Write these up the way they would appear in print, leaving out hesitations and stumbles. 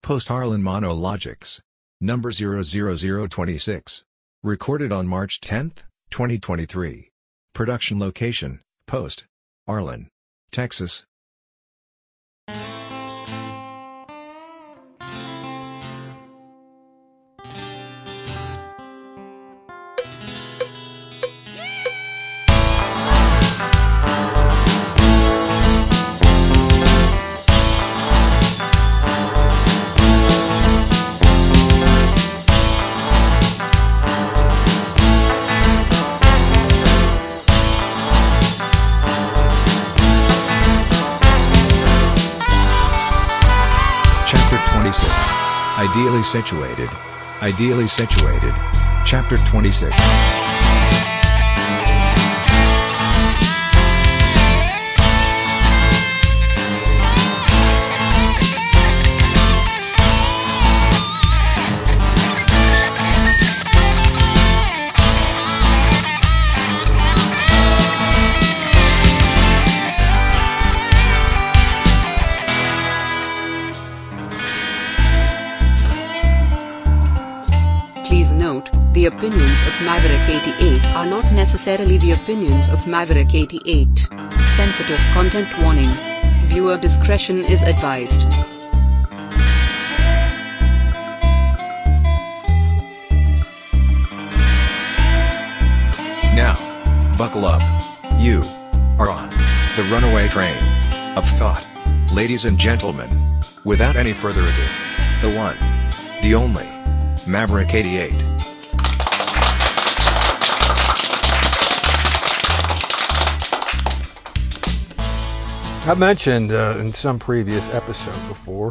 Post Harlan Monologics. Number 00026. Recorded on March 10, 2023. Production location, Post Harlan, Texas. Ideally situated. Ideally situated. Chapter 26. Please note, the opinions of Maverick 88 are not necessarily the opinions of Maverick 88. Sensitive content warning. Viewer discretion is advised. Now, buckle up. You are on the runaway train of thought. Ladies and gentlemen, without any further ado, the one, the only, Maverick 88. I mentioned in some previous episode before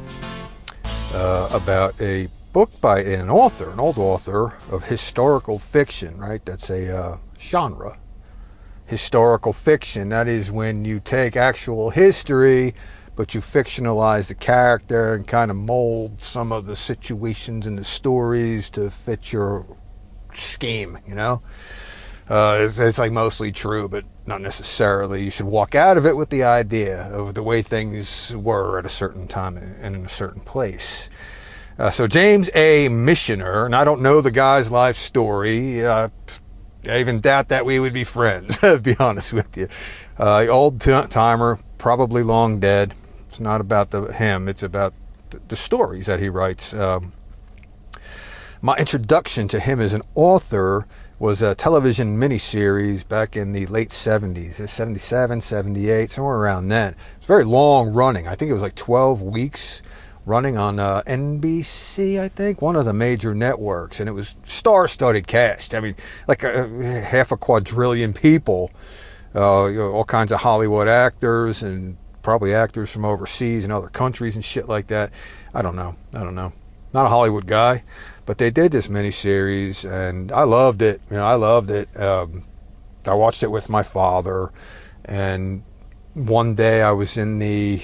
about a book by an author, an old author of historical fiction, right? That's a genre. Historical fiction, that is when you take actual history but you fictionalize the character and kind of mold some of the situations and the stories to fit your scheme, you know? It's like mostly true, but not necessarily. You should walk out of it with the idea of the way things were at a certain time and in a certain place. So James A. Michener, and I don't know the guy's life story. I even doubt that we would be friends, to be honest with you. Old timer, probably long dead. It's not about him. It's about the stories that he writes. My introduction to him as an author was a television miniseries back in the late 70s, 77, 78, somewhere around then. It's very long running. I think it was like 12 weeks running on NBC, I think, one of the major networks. And it was star-studded cast. I mean, like half a quadrillion people, all kinds of Hollywood actors and probably actors from overseas and other countries and shit like that. I don't know. Not a Hollywood guy, but they did this miniseries, and I loved it. I loved it. I watched it with my father, and one day I was in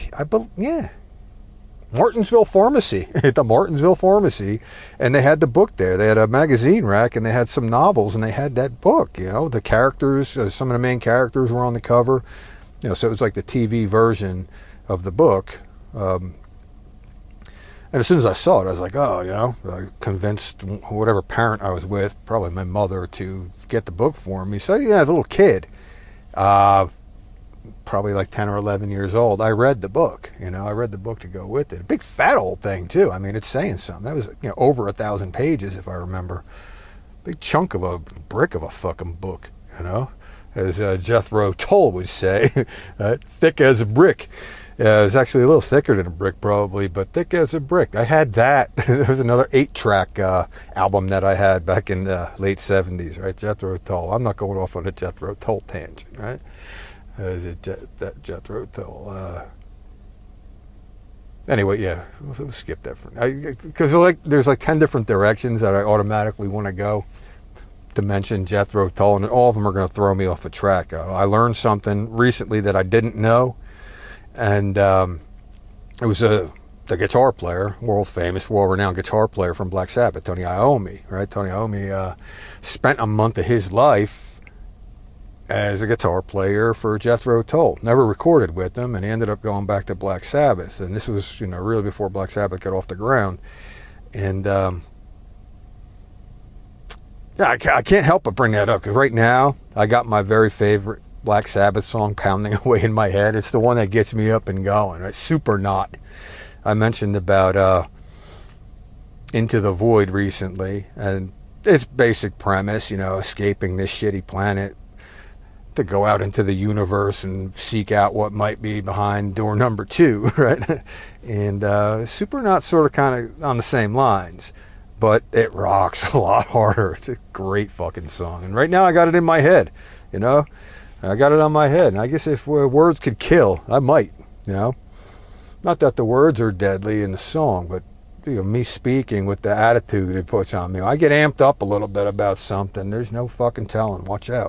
Martinsville Pharmacy, at the Martinsville Pharmacy, and they had the book there. They had a magazine rack, and they had some novels, and they had that book. The characters, some of the main characters were on the cover. So it was like the TV version of the book. And as soon as I saw it, I was like, I convinced whatever parent I was with, probably my mother, to get the book for me. So, as a little kid, probably like 10 or 11 years old, I read the book. I read the book to go with it. A big fat old thing, too. I mean, it's saying something. That was, over 1,000 pages, if I remember. Big chunk of a brick of a fucking book, as Jethro Tull would say, thick as a brick. It was actually a little thicker than a brick, probably, but thick as a brick. I had that. There was another 8-track album that I had back in the late 70s, right? Jethro Tull. I'm not going off on a Jethro Tull tangent, right? That Jethro Tull. Anyway, yeah, we'll skip that for now. Because there's like 10 different directions that I automatically want to go to mention Jethro Tull, and all of them are going to throw me off the track. I learned something recently that I didn't know, and it was the guitar player, world-famous, world-renowned guitar player from Black Sabbath, Tony Iommi, right? Tony Iommi spent a month of his life as a guitar player for Jethro Tull. Never recorded with them, and he ended up going back to Black Sabbath. And this was, really before Black Sabbath got off the ground. And yeah, I can't help but bring that up, because right now I got my very favorite Black Sabbath song pounding away in my head. It's the one that gets me up and going. Right? Supernaut. I mentioned about Into the Void recently, and its basic premise, escaping this shitty planet to go out into the universe and seek out what might be behind door number 2, right? And Supernaut's sort of kind of on the same lines, but it rocks a lot harder. It's a great fucking song. And right now I got it in my head, I got it on my head. And I guess if words could kill, I might, Not that the words are deadly in the song, but me speaking with the attitude it puts on me. I get amped up a little bit about something. There's no fucking telling. Watch out.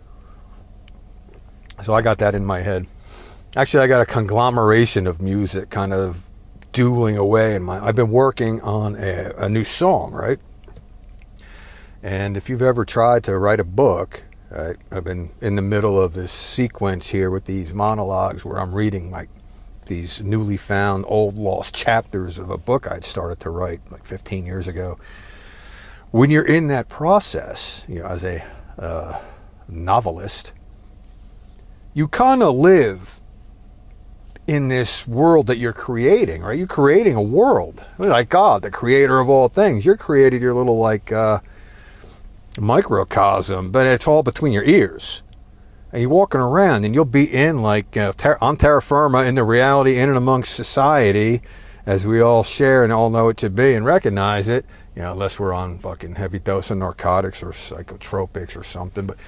So I got that in my head. Actually, I got a conglomeration of music kind of dueling away in my... I've been working on a new song, right? And if you've ever tried to write a book, right, I've been in the middle of this sequence here with these monologues where I'm reading like these newly found old lost chapters of a book I'd started to write like 15 years ago. When you're in that process, as a novelist, you kind of live in this world that you're creating, right? You're creating a world. Like God, the creator of all things. You're creating your little microcosm, but it's all between your ears. And you're walking around and you'll be in on terra firma, in the reality, in and amongst society, as we all share and all know it to be and recognize it, unless we're on fucking heavy dose of narcotics or psychotropics or something. But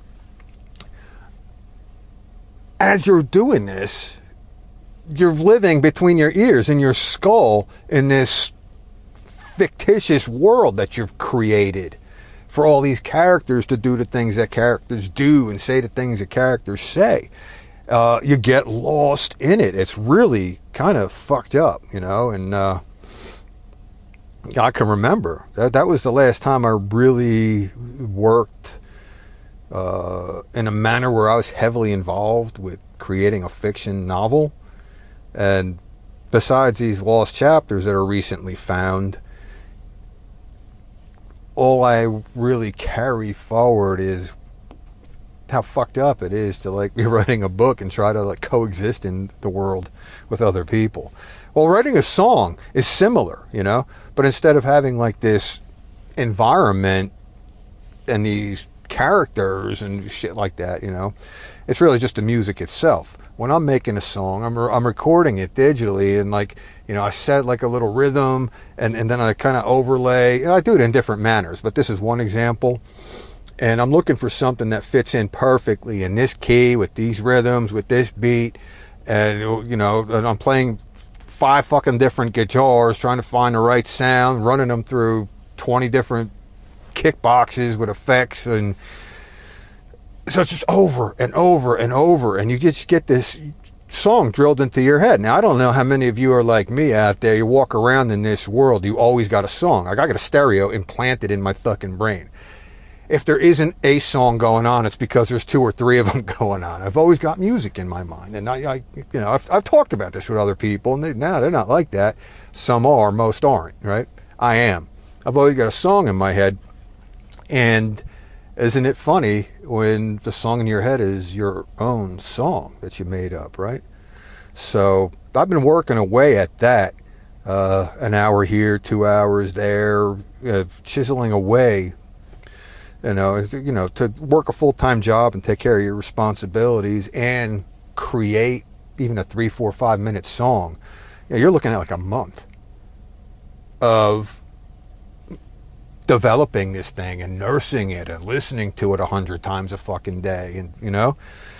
as you're doing this, you're living between your ears and your skull in this fictitious world that you've created for all these characters to do the things that characters do and say the things that characters say. You get lost in it. It's really kind of fucked up, and I can remember that was the last time I really worked in a manner where I was heavily involved with creating a fiction novel. And besides these lost chapters that are recently found, all I really carry forward is how fucked up it is to be writing a book and try to coexist in the world with other people. Well, writing a song is similar, but instead of having this environment and these characters and shit like that, it's really just the music itself. When I'm making a song, I'm recording it digitally, and I set a little rhythm, and then I kind of overlay. I do it in different manners, but this is one example. And I'm looking for something that fits in perfectly in this key, with these rhythms, with this beat, and and I'm playing 5 fucking different guitars, trying to find the right sound, running them through 20 different kick boxes with effects, and so it's just over and over and over, and you just get this song drilled into your head. Now, I don't know how many of you are like me out there. You walk around in this world, you always got a song. I got a stereo implanted in my fucking brain. If there isn't a song going on, it's because there's 2 or 3 of them going on. I've always got music in my mind, and I've talked about this with other people, and they're not like that. Some are, most aren't, right? I am. I've always got a song in my head, and isn't it funny when the song in your head is your own song that you made up, right? So I've been working away at that, an hour here, 2 hours there, chiseling away, to work a full-time job and take care of your responsibilities and create even a 3, 4, 5 minute song. You're looking at a month of developing this thing and nursing it and listening to it 100 times a fucking day, and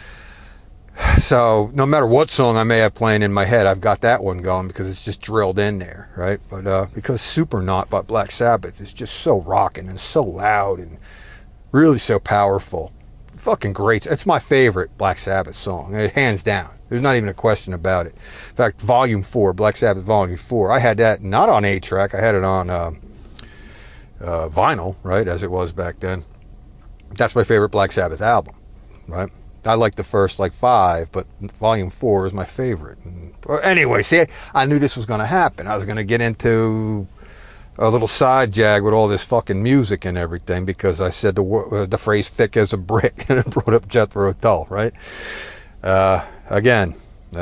so no matter what song I may have playing in my head, I've got that one going because it's just drilled in there, right? But because Supernaut by Black Sabbath is just so rocking and so loud and really so powerful, fucking great. It's my favorite Black Sabbath song, hands down. There's not even a question about it. In fact, Volume 4, Black Sabbath Volume 4, I had that not on 8-track, I had it on vinyl, right, as it was back then. That's my favorite Black Sabbath album. right? I like the first 5, but volume 4 is my favorite. Anyway, see, I knew this was going to happen. I was going to get into a little side jag with all this fucking music and everything because I said the phrase thick as a brick and it brought up Jethro Tull, right? Again,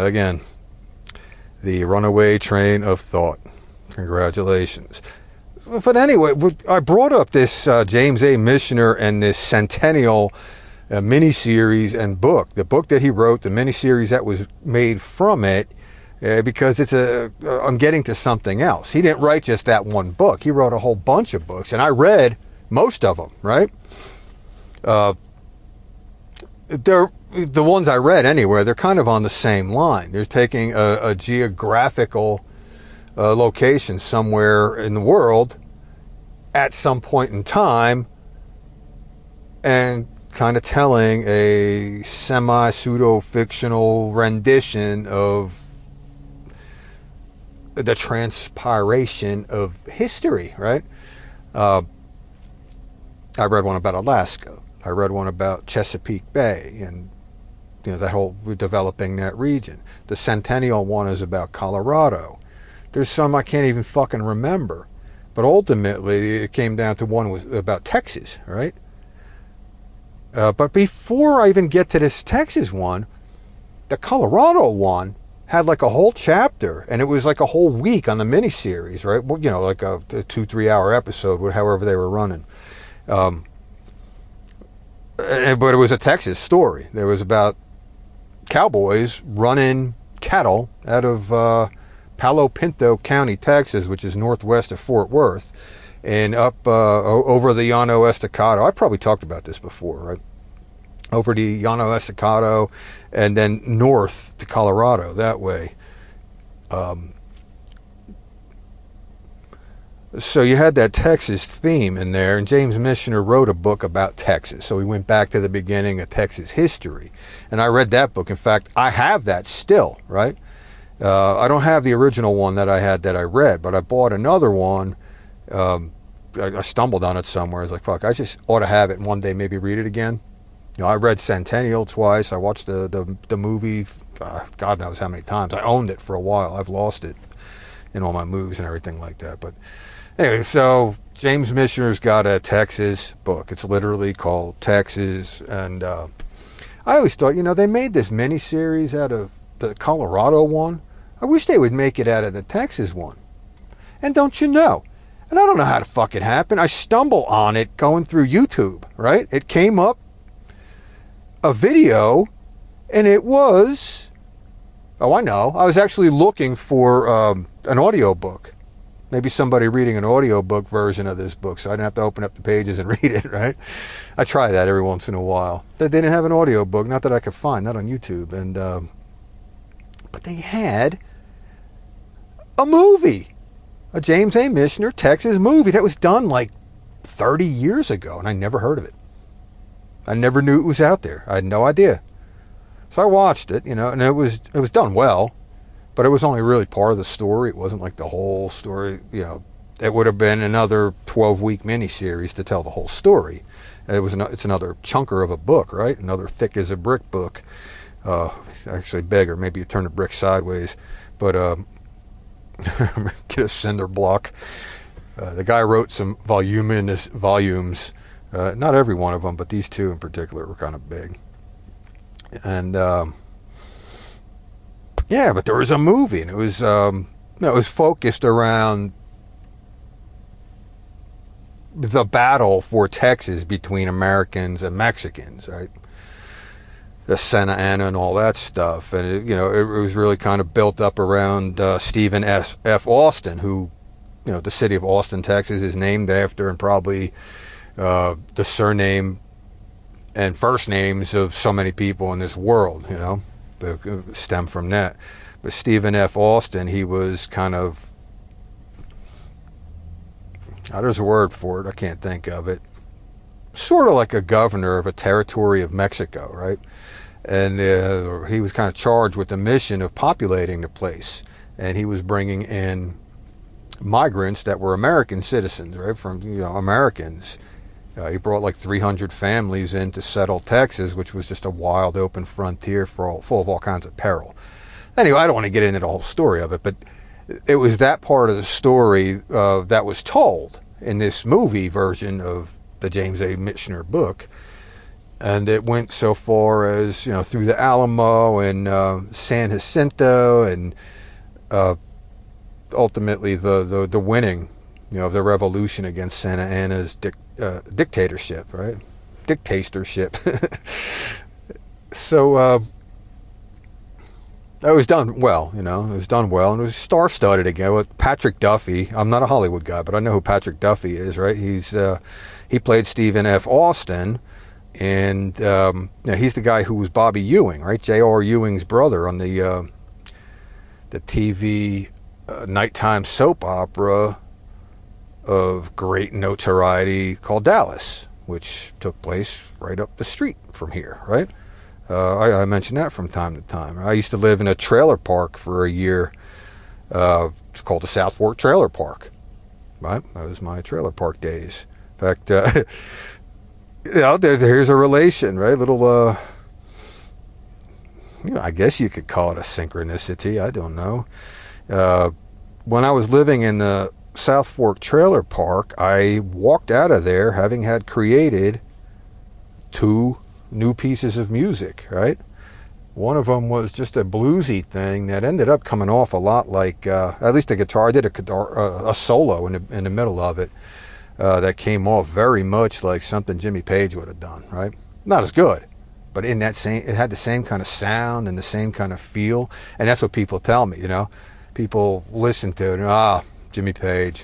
the runaway train of thought. Congratulations. But anyway, I brought up this James A. Michener and this Centennial miniseries and book. The book that he wrote, the miniseries that was made from it, because I'm getting to something else. He didn't write just that one book. He wrote a whole bunch of books, and I read most of them, right? They're the ones I read anyway. They're kind of on the same line. They're taking a geographical location somewhere in the world at some point in time and kind of telling a semi-pseudo-fictional rendition of the transpiration of history, right? I read one about Alaska. I read one about Chesapeake Bay and that whole developing that region. The Centennial one is about Colorado. There's some I can't even fucking remember. But ultimately, it came down to one was about Texas, right? But before I even get to this Texas one, the Colorado one had like a whole chapter, and it was like a whole week on the miniseries, right? Well, like a 2-3 hour episode, however they were running. But it was a Texas story. There was about cowboys running cattle out of Palo Pinto County, Texas, which is northwest of Fort Worth, and up over the Llano Estacado. I probably talked about this before, right? Over the Llano Estacado, and then north to Colorado that way. So you had that Texas theme in there, and James Michener wrote a book about Texas. So we went back to the beginning of Texas history, and I read that book. In fact, I have that still, right? I don't have the original one that I had that I read, but I bought another one. I stumbled on it somewhere. I was like, fuck, I just ought to have it and one day maybe read it again. I read Centennial twice. I watched the movie, God knows how many times. I owned it for a while. I've lost it in all my moves and everything like that. But anyway, so James Michener's got a Texas book. It's literally called Texas. And I always thought, they made this miniseries out of the Colorado one. I wish they would make it out of the Texas one. And don't you know? And I don't know how the fuck it happened. I stumble on it going through YouTube, right? It came up a video, and it was, I know. I was actually looking for an audiobook. Maybe somebody reading an audiobook version of this book, so I didn't have to open up the pages and read it, right? I try that every once in a while. They didn't have an audiobook, not that I could find, not on YouTube. And but they had a movie, a James A. Michener Texas movie that was done like 30 years ago, and I never heard of it. I never knew it was out there. I had no idea. So I watched it, and it was done well, but it was only really part of the story. It wasn't like the whole story, It would have been another 12-week miniseries to tell the whole story. It's another chunker of a book, right? Another thick as a brick book. Actually bigger. Maybe you turn the brick sideways, but get a cinder block. The guy wrote some voluminous volumes. Not every one of them, but these two in particular were kind of big. And but there was a movie, and it was focused around the battle for Texas between Americans and Mexicans, right? The Santa Ana and all that stuff, and it was really kind of built up around Stephen F. Austin, who, the city of Austin, Texas, is named after, and probably the surname and first names of so many people in this world, stem from that. But Stephen F. Austin, he was kind of, there's a word for it, I can't think of it, sort of like a governor of a territory of Mexico, right? And he was kind of charged with the mission of populating the place, and he was bringing in migrants that were American citizens, right, from Americans, He brought like 300 families in to settle Texas, which was just a wild open frontier full of all kinds of peril. Anyway, I don't want to get into the whole story of it, but it was that part of the story that was told in this movie version of the James A. Michener book. And it went so far as, through the Alamo and San Jacinto and ultimately the winning, of the revolution against Santa Anna's dictatorship, right? Dictatorship. So it was done well, it was done well, and it was star-studded again with Patrick Duffy. I'm not a Hollywood guy, but I know who Patrick Duffy is, right? He played Stephen F. Austin, and he's the guy who was Bobby Ewing, right? J.R. Ewing's brother on the TV nighttime soap opera of great notoriety called Dallas, which took place right up the street from here, right? I mention that from time to time. I used to live in a trailer park for a year. It's called the South Fork Trailer Park, right? That was my trailer park days. In fact, here's a relation, right? Little, I guess you could call it a synchronicity. I don't know. When I was living in the South Fork Trailer Park, I walked out of there having had created 2 new pieces of music, right? One of them was just a bluesy thing that ended up coming off a lot like, at least the guitar. I did a solo in the middle of it that came off very much like something Jimmy Page would have done, right? Not as good, but it had the same kind of sound and the same kind of feel, and that's what people tell me, People listen to it, Jimmy Page,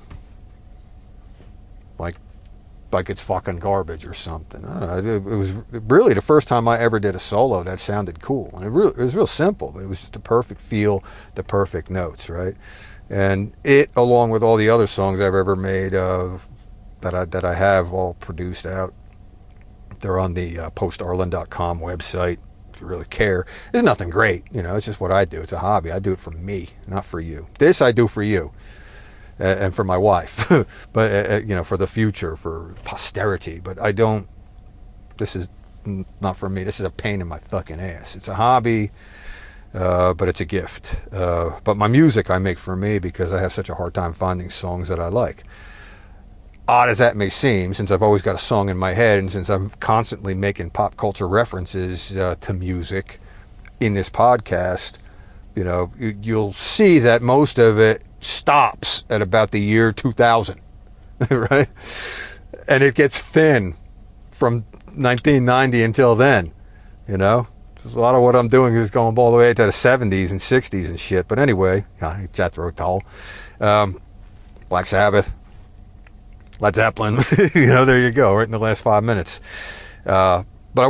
like it's fucking garbage or something. I don't know. It was really the first time I ever did a solo that sounded cool, and it was real simple, but it was just the perfect feel, the perfect notes, right? And it, along with all the other songs I've ever made that I have all produced out, they're on the postarlen.com website. If you really care, there's nothing great, it's just what I do. It's a hobby. I do it for me, not for you. This I do for you and for my wife, but for the future, for posterity. But I don't. This is not for me. This is a pain in my fucking ass. It's a hobby, but it's a gift. But my music I make for me because I have such a hard time finding songs that I like. Odd as that may seem, since I've always got a song in my head, and since I'm constantly making pop culture references to music in this podcast, you'll see that most of it stops at about the year 2000, right? And it gets thin from 1990 until then, A lot of what I'm doing is going all the way to the 70s and 60s and shit. But anyway, Jethro Tull, Black Sabbath, Led Zeppelin, there you go, right in the last 5 minutes. But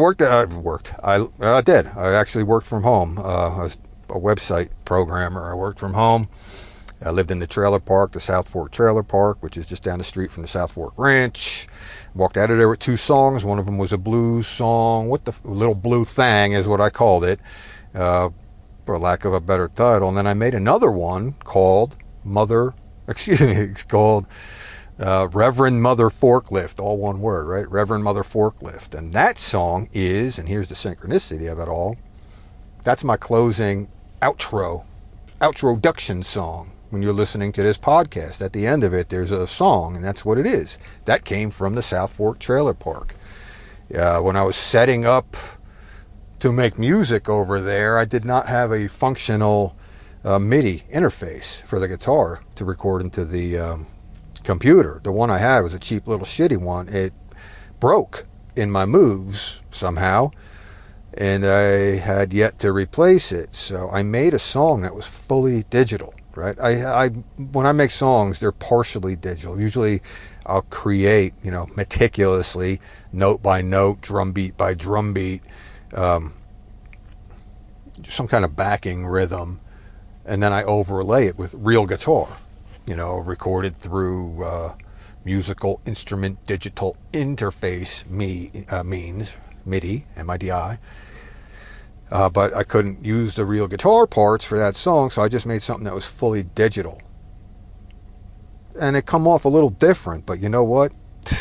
I did. I actually worked from home. I was a website programmer. I worked from home. I lived in the trailer park, the South Fork Trailer Park, which is just down the street from the South Fork Ranch. Walked out of there with 2 songs. One of them was a blues song. Little Blue Thang is what I called it, for lack of a better title. And then I made another one called it's called Reverend Mother Forklift, all one word, right? Reverend Mother Forklift. And that song is, and here's the synchronicity of it all, that's my closing outroduction song. When you're listening to this podcast, at the end of it, there's a song, and that's what it is. That came from the South Fork Trailer Park. When I was setting up to make music over there, I did not have a functional MIDI interface for the guitar to record into the computer. The one I had was a cheap little shitty one. It broke in my moves somehow, and I had yet to replace it. So I made a song that was fully digital, right? When I make songs, they're partially digital. Usually I'll create, meticulously, note by note, drum beat by drum beat, some kind of backing rhythm, and then I overlay it with real guitar. Recorded through musical instrument digital interface means MIDI, M-I-D-I. But I couldn't use the real guitar parts for that song, so I just made something that was fully digital. And it come off a little different, but you know what?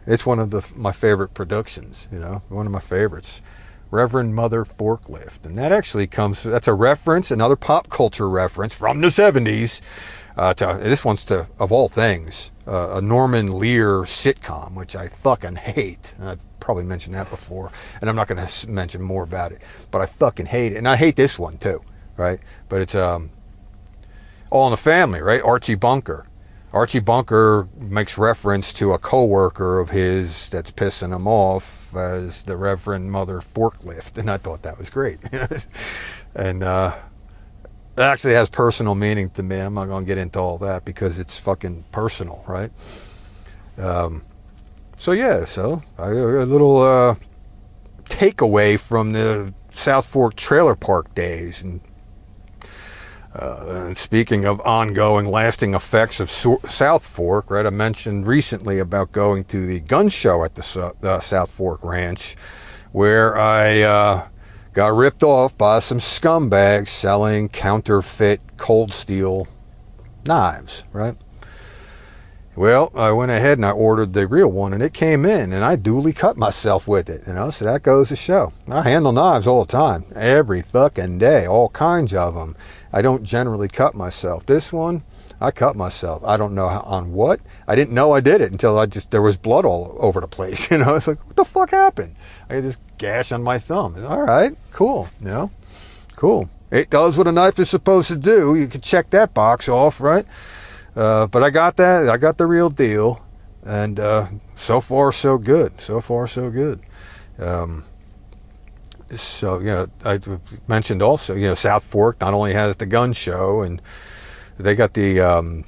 It's one of my favorite productions, one of my favorites. Reverend Mother Forklift. And that actually that's a reference, another pop culture reference from the 70s. This one's to, of all things, a Norman Lear sitcom, which I fucking hate. And I've probably mentioned that before, and I'm not going to mention more about it. But I fucking hate it. And I hate this one too, right? But it's All in the Family, right? Archie Bunker. Archie Bunker makes reference to a coworker of his that's pissing him off as the Reverend Mother Forklift, and I thought that was great. And it actually has personal meaning to me. I'm not going to get into all that because it's fucking personal, right? So a little takeaway from the South Fork Trailer Park days. And speaking of ongoing, lasting effects of South Fork, right? I mentioned recently about going to the gun show at the South Fork Ranch, where I got ripped off by some scumbags selling counterfeit cold steel knives, right? Well, I went ahead and I ordered the real one, and it came in, and I duly cut myself with it, so that goes to show. I handle knives all the time, every fucking day, all kinds of them. I don't generally cut myself. This one, I cut myself. I don't know on what. I didn't know I did it until there was blood all over the place, It's like, what the fuck happened? I had this gash on my thumb. All right, cool, cool. It does what a knife is supposed to do. You can check that box off, right? But I got that. I got the real deal, and so far so good. So far so good. So I mentioned also, South Fork not only has the gun show, and they got the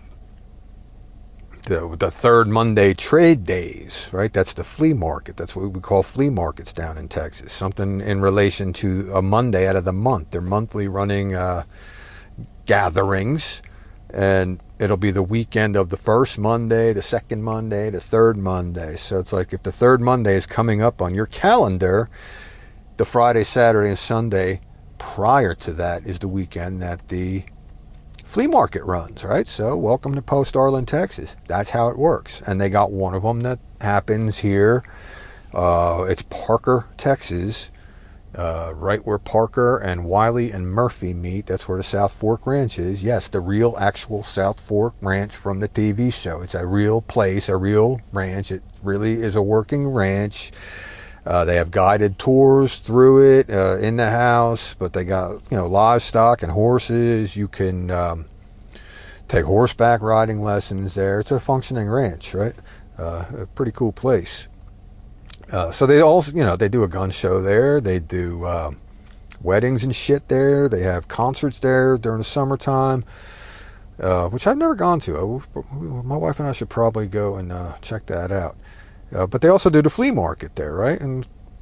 third Monday trade days, right? That's the flea market. That's what we call flea markets down in Texas. Something in relation to a Monday out of the month. They're monthly running gatherings. And it'll be the weekend of the first Monday, the second Monday, the third Monday. So it's like if the third Monday is coming up on your calendar, the Friday, Saturday, and Sunday prior to that is the weekend that the flea market runs, right? So welcome to Post Arlen, Texas. That's how it works. And they got one of them that happens here. It's Parker, Texas. Right where Parker and Wiley and Murphy meet. That's where the South Fork Ranch is. Yes, the real actual South Fork Ranch from the TV show. It's a real place, a real ranch. It really is a working ranch. They have guided tours through it in the house, but they got livestock and horses. You can take horseback riding lessons there. It's a functioning ranch, right? A pretty cool place. So they also, they do a gun show there. They do weddings and shit there. They have concerts there during the summertime, which I've never gone to. My wife and I should probably go and check that out. But they also do the flea market there, right? And,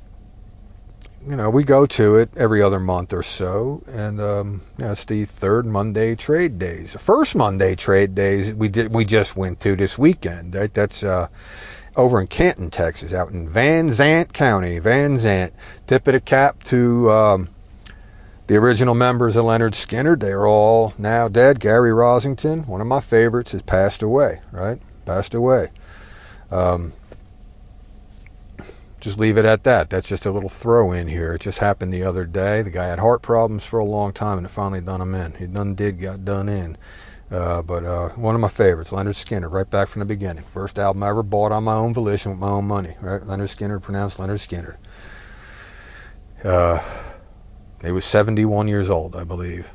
we go to it every other month or so. And it's the third Monday trade days. The first Monday trade days we just went to this weekend, right? That's over in Canton, Texas, out in Van Zant County. Van Zant. Tip of the cap to the original members of Leonard Skinner. They are all now dead. Gary Rosington, one of my favorites, has passed away, right? Passed away. Just leave it at that. That's just a little throw in here. It just happened the other day. The guy had heart problems for a long time, and it finally done him in. He got done in. But one of my favorites, Leonard Skinner, right back from the beginning. First album I ever bought on my own volition with my own money, right? Leonard Skinner, pronounced Leonard Skinner. He was 71 years old, I believe.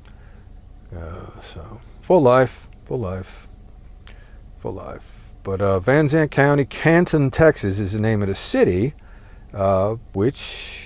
So, full life. But Van Zant County, Canton, Texas is the name of the city, which...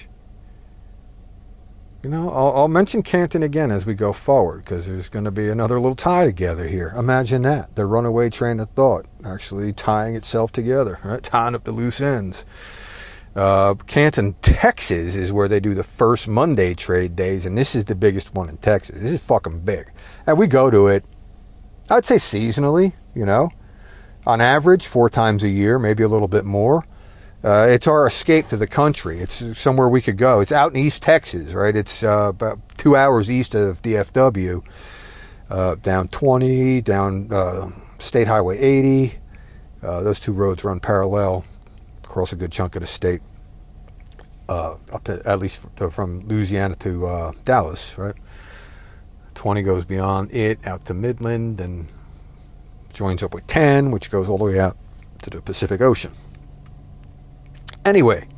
I'll mention Canton again as we go forward, because there's going to be another little tie together here. Imagine that. The runaway train of thought actually tying itself together, right? Tying up the loose ends. Canton, Texas is where they do the first Monday trade days, and this is the biggest one in Texas. This is fucking big. And we go to it, I'd say seasonally, on average 4 times a year, maybe a little bit more. It's our escape to the country. It's somewhere we could go. It's out in East Texas, right? It's about 2 hours east of DFW, down 20, down State Highway 80. Those two roads run parallel across a good chunk of the state, up to at least from Louisiana to Dallas, right? 20 goes beyond it out to Midland and joins up with 10, which goes all the way out to the Pacific Ocean. Anyway,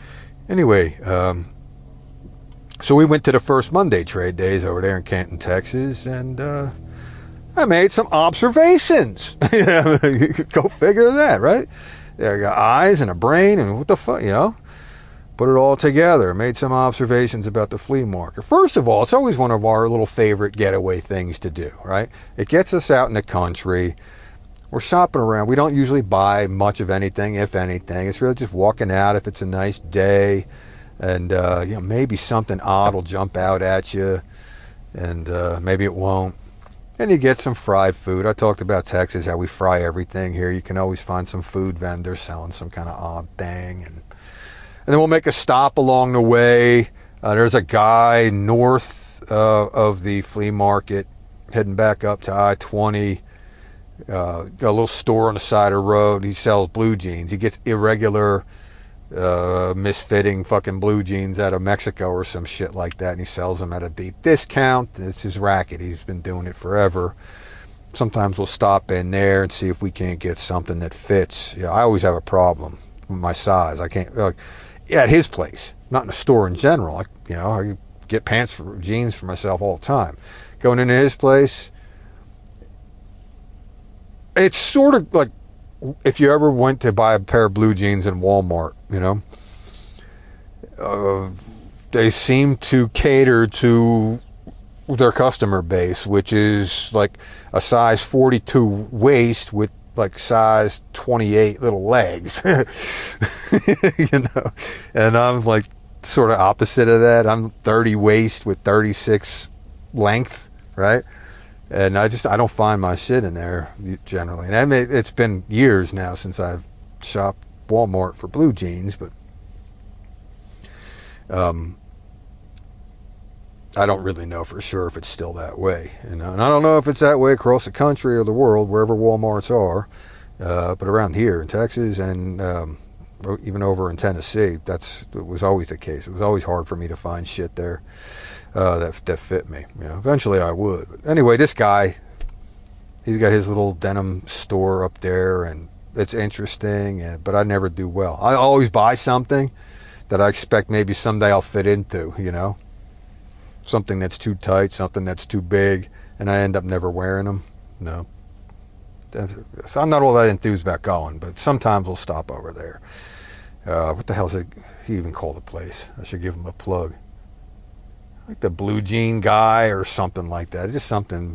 so we went to the first Monday trade days over there in Canton, Texas, and I made some observations. Go figure that, right? I got eyes and a brain and what the fuck, Put it all together. Made some observations about the flea market. First of all, it's always one of our little favorite getaway things to do, right? It gets us out in the country. We're shopping around. We don't usually buy much of anything, if anything. It's really just walking out if it's a nice day. And, maybe something odd will jump out at you. And maybe it won't. And you get some fried food. I talked about Texas, how we fry everything here. You can always find some food vendors selling some kind of odd thing. And then we'll make a stop along the way. There's a guy north of the flea market heading back up to I-20. Got a little store on the side of the road. He sells blue jeans. He gets irregular, misfitting fucking blue jeans out of Mexico or some shit like that, and he sells them at a deep discount. It's his racket. He's been doing it forever. Sometimes we'll stop in there and see if we can't get something that fits. I always have a problem with my size. I can't, at his place, not in a store in general. I get jeans for myself all the time. Going into his place, it's sort of like if you ever went to buy a pair of blue jeans in Walmart, they seem to cater to their customer base, which is like a size 42 waist with like size 28 little legs, and I'm like sort of opposite of that. I'm 30 waist with 36 length, right? And I don't find my shit in there generally. And it's been years now since I've shopped Walmart for blue jeans, but I don't really know for sure if it's still that way. And I don't know if it's that way across the country or the world, wherever Walmarts are. But around here in Texas and even over in Tennessee, it was always the case. It was always hard for me to find shit there that fit me. Eventually I would. But anyway, this guy, he's got his little denim store up there, and it's interesting, but I never do well. I always buy something that I expect maybe someday I'll fit into, something that's too tight, something that's too big, and I end up never wearing them. No. So I'm not all that enthused about going, but sometimes we'll stop over there. What the hell is it? He even called the place. I should give him a plug. Like the Blue Jean Guy or something like that. It's just something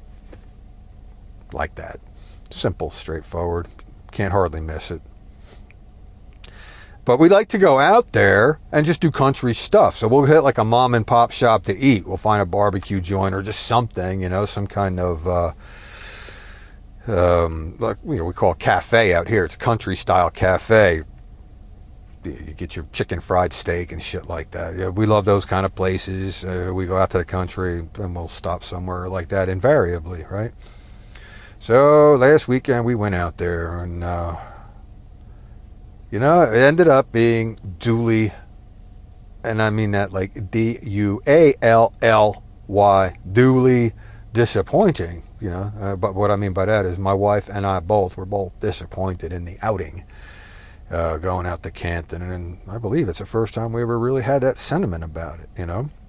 like that. Simple, straightforward. Can't hardly miss it. But we like to go out there and just do country stuff. So we'll hit like a mom and pop shop to eat. We'll find a barbecue joint or just something, some kind of, we call it cafe out here. It's a country style cafe. You get your chicken fried steak and shit like that. Yeah, we love those kind of places. We go out to the country and we'll stop somewhere like that invariably, right? So last weekend we went out there and, it ended up being duly, and I mean that like D-U-A-L-L-Y, duly disappointing, But what I mean by that is my wife and I both were both disappointed in the outing, going out to Canton. And I believe it's the first time we ever really had that sentiment about it,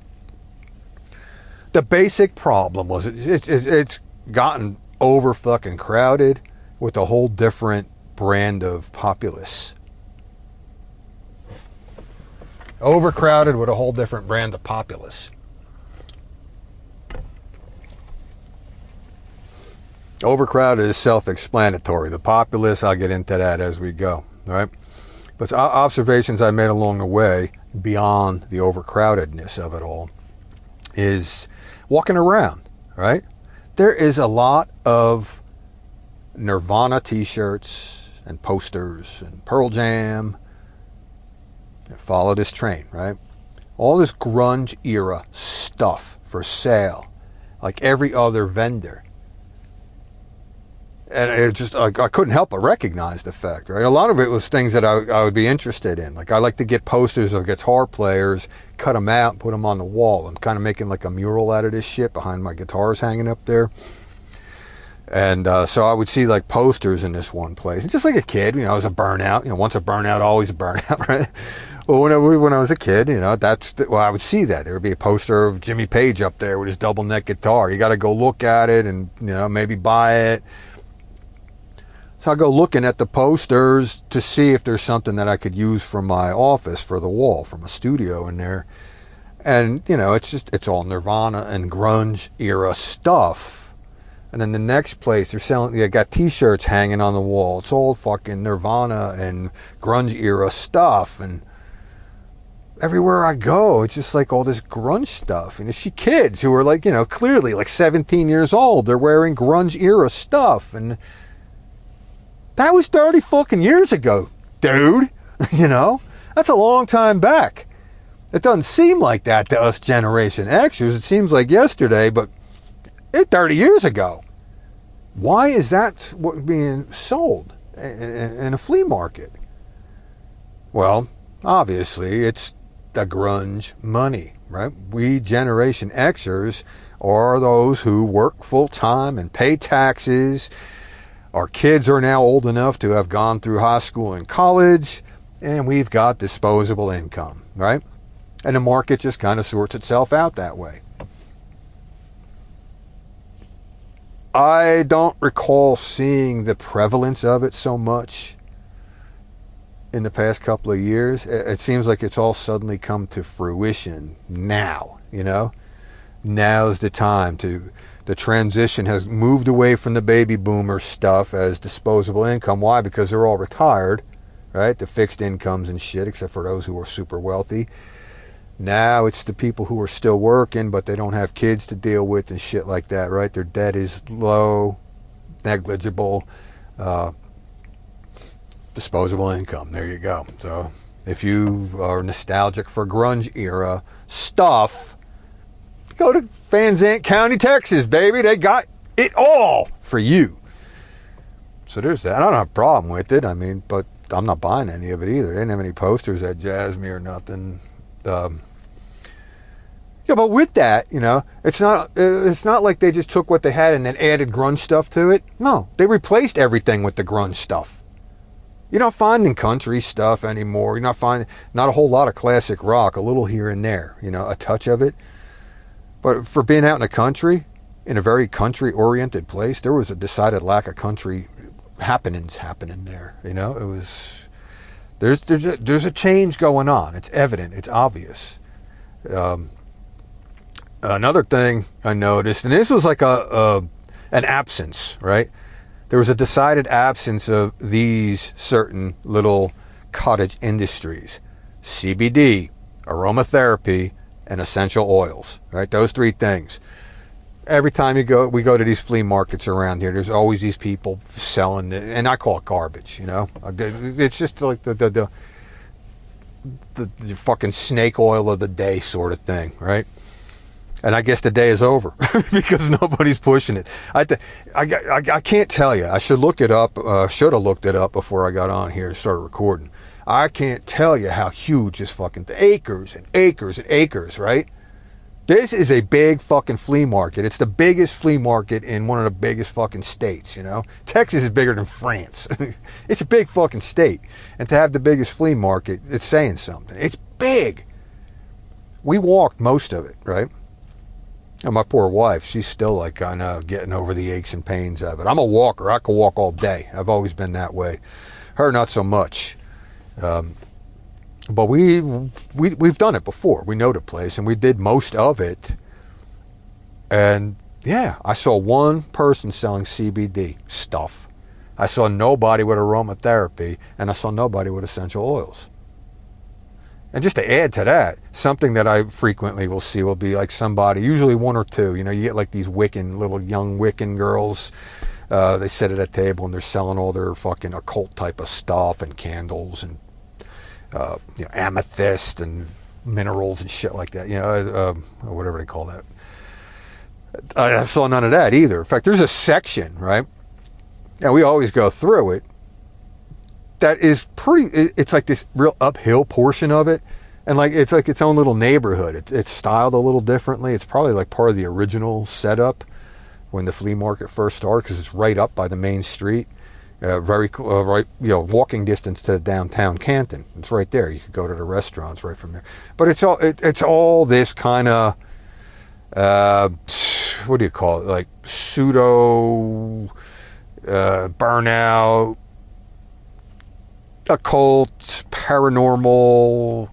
The basic problem was it's gotten over fucking crowded with a whole different brand of populace. Overcrowded with a whole different brand of populace. Overcrowded is self-explanatory. The populace, I'll get into that as we go. All right? But observations I made along the way, beyond the overcrowdedness of it all, is walking around, right? There is a lot of Nirvana t-shirts and posters and Pearl Jam. Follow this train, right? All this grunge era stuff for sale, like every other vendor. And it just, I couldn't help but recognize the fact, right? A lot of it was things that I would be interested in. Like, I like to get posters of guitar players, cut them out, and put them on the wall. I'm kind of making like a mural out of this shit behind my guitars hanging up there. And so I would see like posters in this one place. And just like a kid, I was a burnout. Once a burnout, always a burnout, right? Well, when I was a kid, I would see that. There would be a poster of Jimmy Page up there with his double neck guitar. You got to go look at it and, maybe buy it. So I go looking at the posters to see if there's something that I could use from my office for the wall, from a studio in there. And, it's all Nirvana and grunge era stuff. And then the next place, they got t-shirts hanging on the wall. It's all fucking Nirvana and grunge era stuff. And everywhere I go, it's just like all this grunge stuff. And you see kids who are like, clearly like 17 years old. They're wearing grunge era stuff. And that was 30 fucking years ago, dude. That's a long time back. It doesn't seem like that to us Generation Xers. It seems like yesterday, but it's 30 years ago. Why is that what being sold in a flea market? Well, obviously, it's the grunge money, right? We Generation Xers are those who work full-time and pay taxes. Our kids are now old enough to have gone through high school and college, and we've got disposable income, right? And the market just kind of sorts itself out that way. I don't recall seeing the prevalence of it so much in the past couple of years. It seems like it's all suddenly come to fruition now, Now's the time the transition has moved away from the baby boomer stuff as disposable income. Why? Because they're all retired, right? The fixed incomes and shit, except for those who are super wealthy. Now it's the people who are still working, but they don't have kids to deal with and shit like that, right? Their debt is low, negligible, disposable income. There you go. So if you are nostalgic for grunge era stuff, go to Van Zandt County, Texas, baby. They got it all for you. So there's that. I don't have a problem with it. But I'm not buying any of it either. They didn't have any posters that jazzed me or nothing. But with that, it's not like they just took what they had and then added grunge stuff to it. No, they replaced everything with the grunge stuff. You're not finding country stuff anymore. You're not finding not a whole lot of classic rock, a little here and there, a touch of it. But for being out in the country, in a very country-oriented place, there was a decided lack of country happenings happening there. It was there's a change going on. It's evident. It's obvious. Another thing I noticed, and this was like an absence, right? There was a decided absence of these certain little cottage industries: CBD, aromatherapy, and essential oils, right? Those three things. Every time we go to these flea markets around here, there's always these people selling it, and I call it garbage, It's just like the fucking snake oil of the day sort of thing, right? And I guess the day is over because nobody's pushing it. I can't tell you. I should look it up. Should have looked it up before I got on here and started recording. I can't tell you how huge this fucking acres and acres and acres, right? This is a big fucking flea market. It's the biggest flea market in one of the biggest fucking states, Texas is bigger than France. It's a big fucking state. And to have the biggest flea market, it's saying something. It's big. We walked most of it, right? And my poor wife, she's still like kind of getting over the aches and pains of it. I'm a walker. I can walk all day. I've always been that way. Her, not so much. But we've done it before. We know the place, and we did most of it. And yeah, I saw one person selling CBD stuff. I saw nobody with aromatherapy, and I saw nobody with essential oils. And just to add to that, something that I frequently will see will be like somebody, usually one or two. You get like these little young Wiccan girls. They sit at a table and they're selling all their fucking occult type of stuff and candles and amethyst and minerals and shit like that, whatever they call that. I saw none of that either. In fact, there's a section, right, and we always go through it, that is it's like this real uphill portion of it. And like it's like its own little neighborhood. It's styled a little differently. It's probably like part of the original setup when the flea market first started, because it's right up by the main street, right, walking distance to downtown Canton. It's right there. You could go to the restaurants right from there. But it's all this kind of what do you call it? Like pseudo burnout, occult, paranormal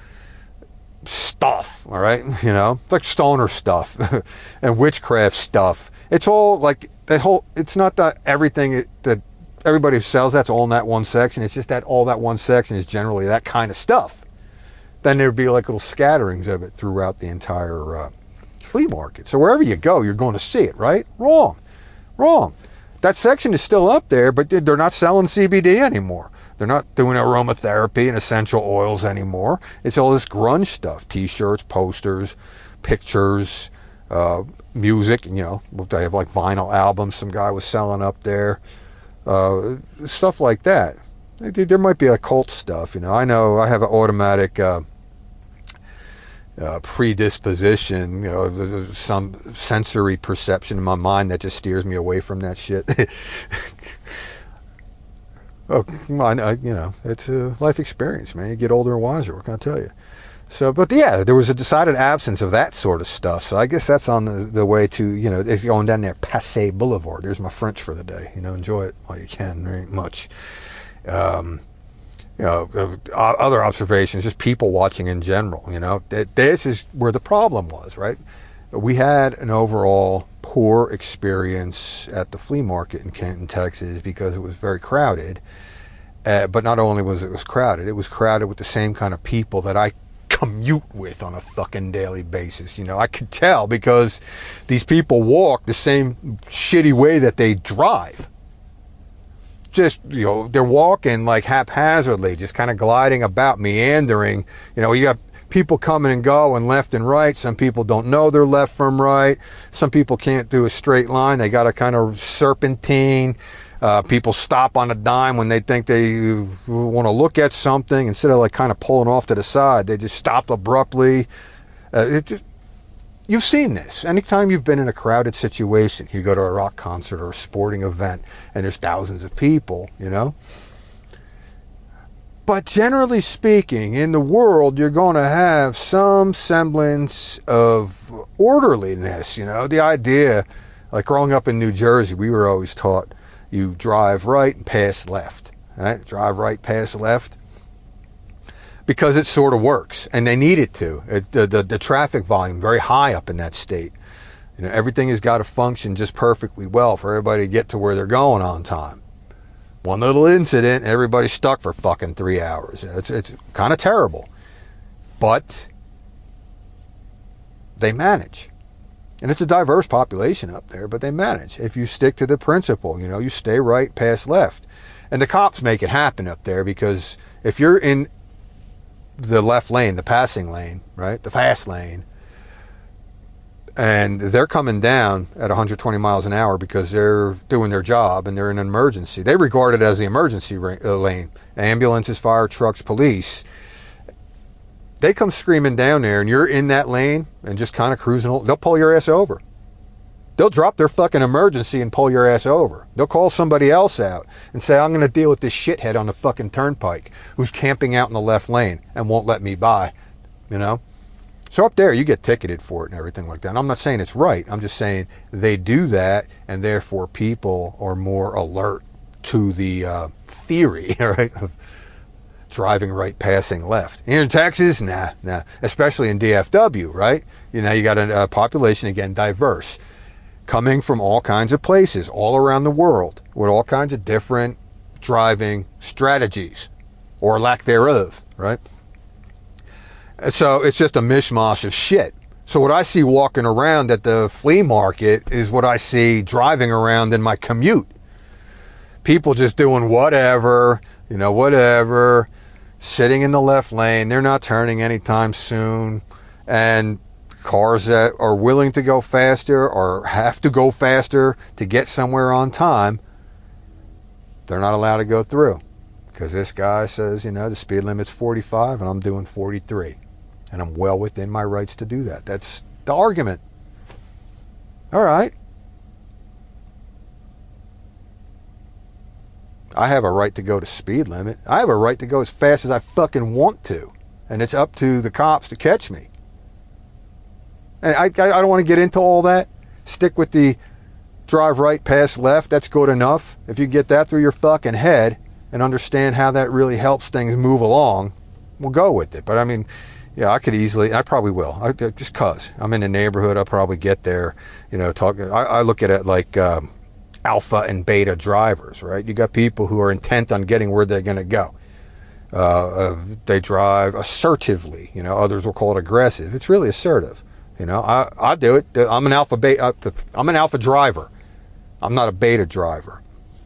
stuff, all right? It's like stoner stuff and witchcraft stuff. It's all like it's not that everything that everybody sells that's all in that one section. It's just that all that one section is generally that kind of stuff. Then there'd be like little scatterings of it throughout the entire flea market. So wherever you go, you're going to see it, right? Wrong. That section is still up there, but they're not selling CBD anymore. They're not doing aromatherapy and essential oils anymore. It's all this grunge stuff. T-shirts, posters, pictures, music. They have like vinyl albums some guy was selling up there. Stuff like that. There might be occult stuff. I know I have an automatic predisposition, some sensory perception in my mind that just steers me away from that shit. Oh, come on, it's a life experience, man. You get older and wiser, what can I tell you? So, but yeah, there was a decided absence of that sort of stuff. So I guess that's on the way to, it's going down there, Passé Boulevard. There's my French for the day. Enjoy it while you can. There ain't much. Other observations, just people watching in general. This is where the problem was, right? We had an overall poor experience at the flea market in Canton, Texas, because it was very crowded. But not only was it crowded with the same kind of people that I commute with on a fucking daily basis. I could tell because these people walk the same shitty way that they drive. Just, they're walking like haphazardly, just kind of gliding about, meandering. You got people coming and going left and right. Some people don't know they're left from right. Some people can't do a straight line. They got to kind of serpentine. People stop on a dime when they think they want to look at something. Instead of like kind of pulling off to the side, they just stop abruptly. You've seen this. Anytime you've been in a crowded situation, you go to a rock concert or a sporting event and there's thousands of people, But generally speaking, in the world, you're going to have some semblance of orderliness, The idea, like growing up in New Jersey, we were always taught you drive right and pass left, right? Drive right, pass left. Because it sort of works, and they need it to. The traffic volume very high up in that state. Everything has got to function just perfectly well for everybody to get to where they're going on time. One little incident, everybody's stuck for fucking 3 hours. It's kind of terrible, but they manage, and it's a diverse population up there. But they manage if you stick to the principle. You stay right, pass left, and the cops make it happen up there because if you're in the left lane, the passing lane, right? The fast lane. And they're coming down at 120 miles an hour because they're doing their job and they're in an emergency. They regard it as the emergency lane. Ambulances, fire trucks, police. They come screaming down there and you're in that lane and just kind of cruising. They'll pull your ass over. They'll drop their fucking emergency and pull your ass over. They'll call somebody else out and say, I'm going to deal with this shithead on the fucking turnpike who's camping out in the left lane and won't let me by, So up there, you get ticketed for it and everything like that. And I'm not saying it's right. I'm just saying they do that, and therefore people are more alert to the theory, right, of driving right, passing left. Here in Texas, nah. Especially in DFW, right? You got a population, again, diverse, coming from all kinds of places all around the world with all kinds of different driving strategies or lack thereof, right? So it's just a mishmash of shit. So what I see walking around at the flea market is what I see driving around in my commute. People just doing whatever, sitting in the left lane. They're not turning anytime soon. And cars that are willing to go faster or have to go faster to get somewhere on time They're not allowed to go through because this guy says, the speed limit's 45 and I'm doing 43. And I'm well within my rights to do that. That's the argument. All right. I have a right to go to speed limit. I have a right to go as fast as I fucking want to. And it's up to the cops to catch me. And I don't want to get into all that. Stick with the drive right, pass left. That's good enough. If you get that through your fucking head and understand how that really helps things move along, we'll go with it. But I mean, yeah, I probably will. Just cause I'm in the neighborhood, I'll probably get there, I look at it like alpha and beta drivers, right? You got people who are intent on getting where they're going to go. They drive assertively, others will call it aggressive. It's really assertive. I do it. I'm an alpha driver. I'm not a beta driver.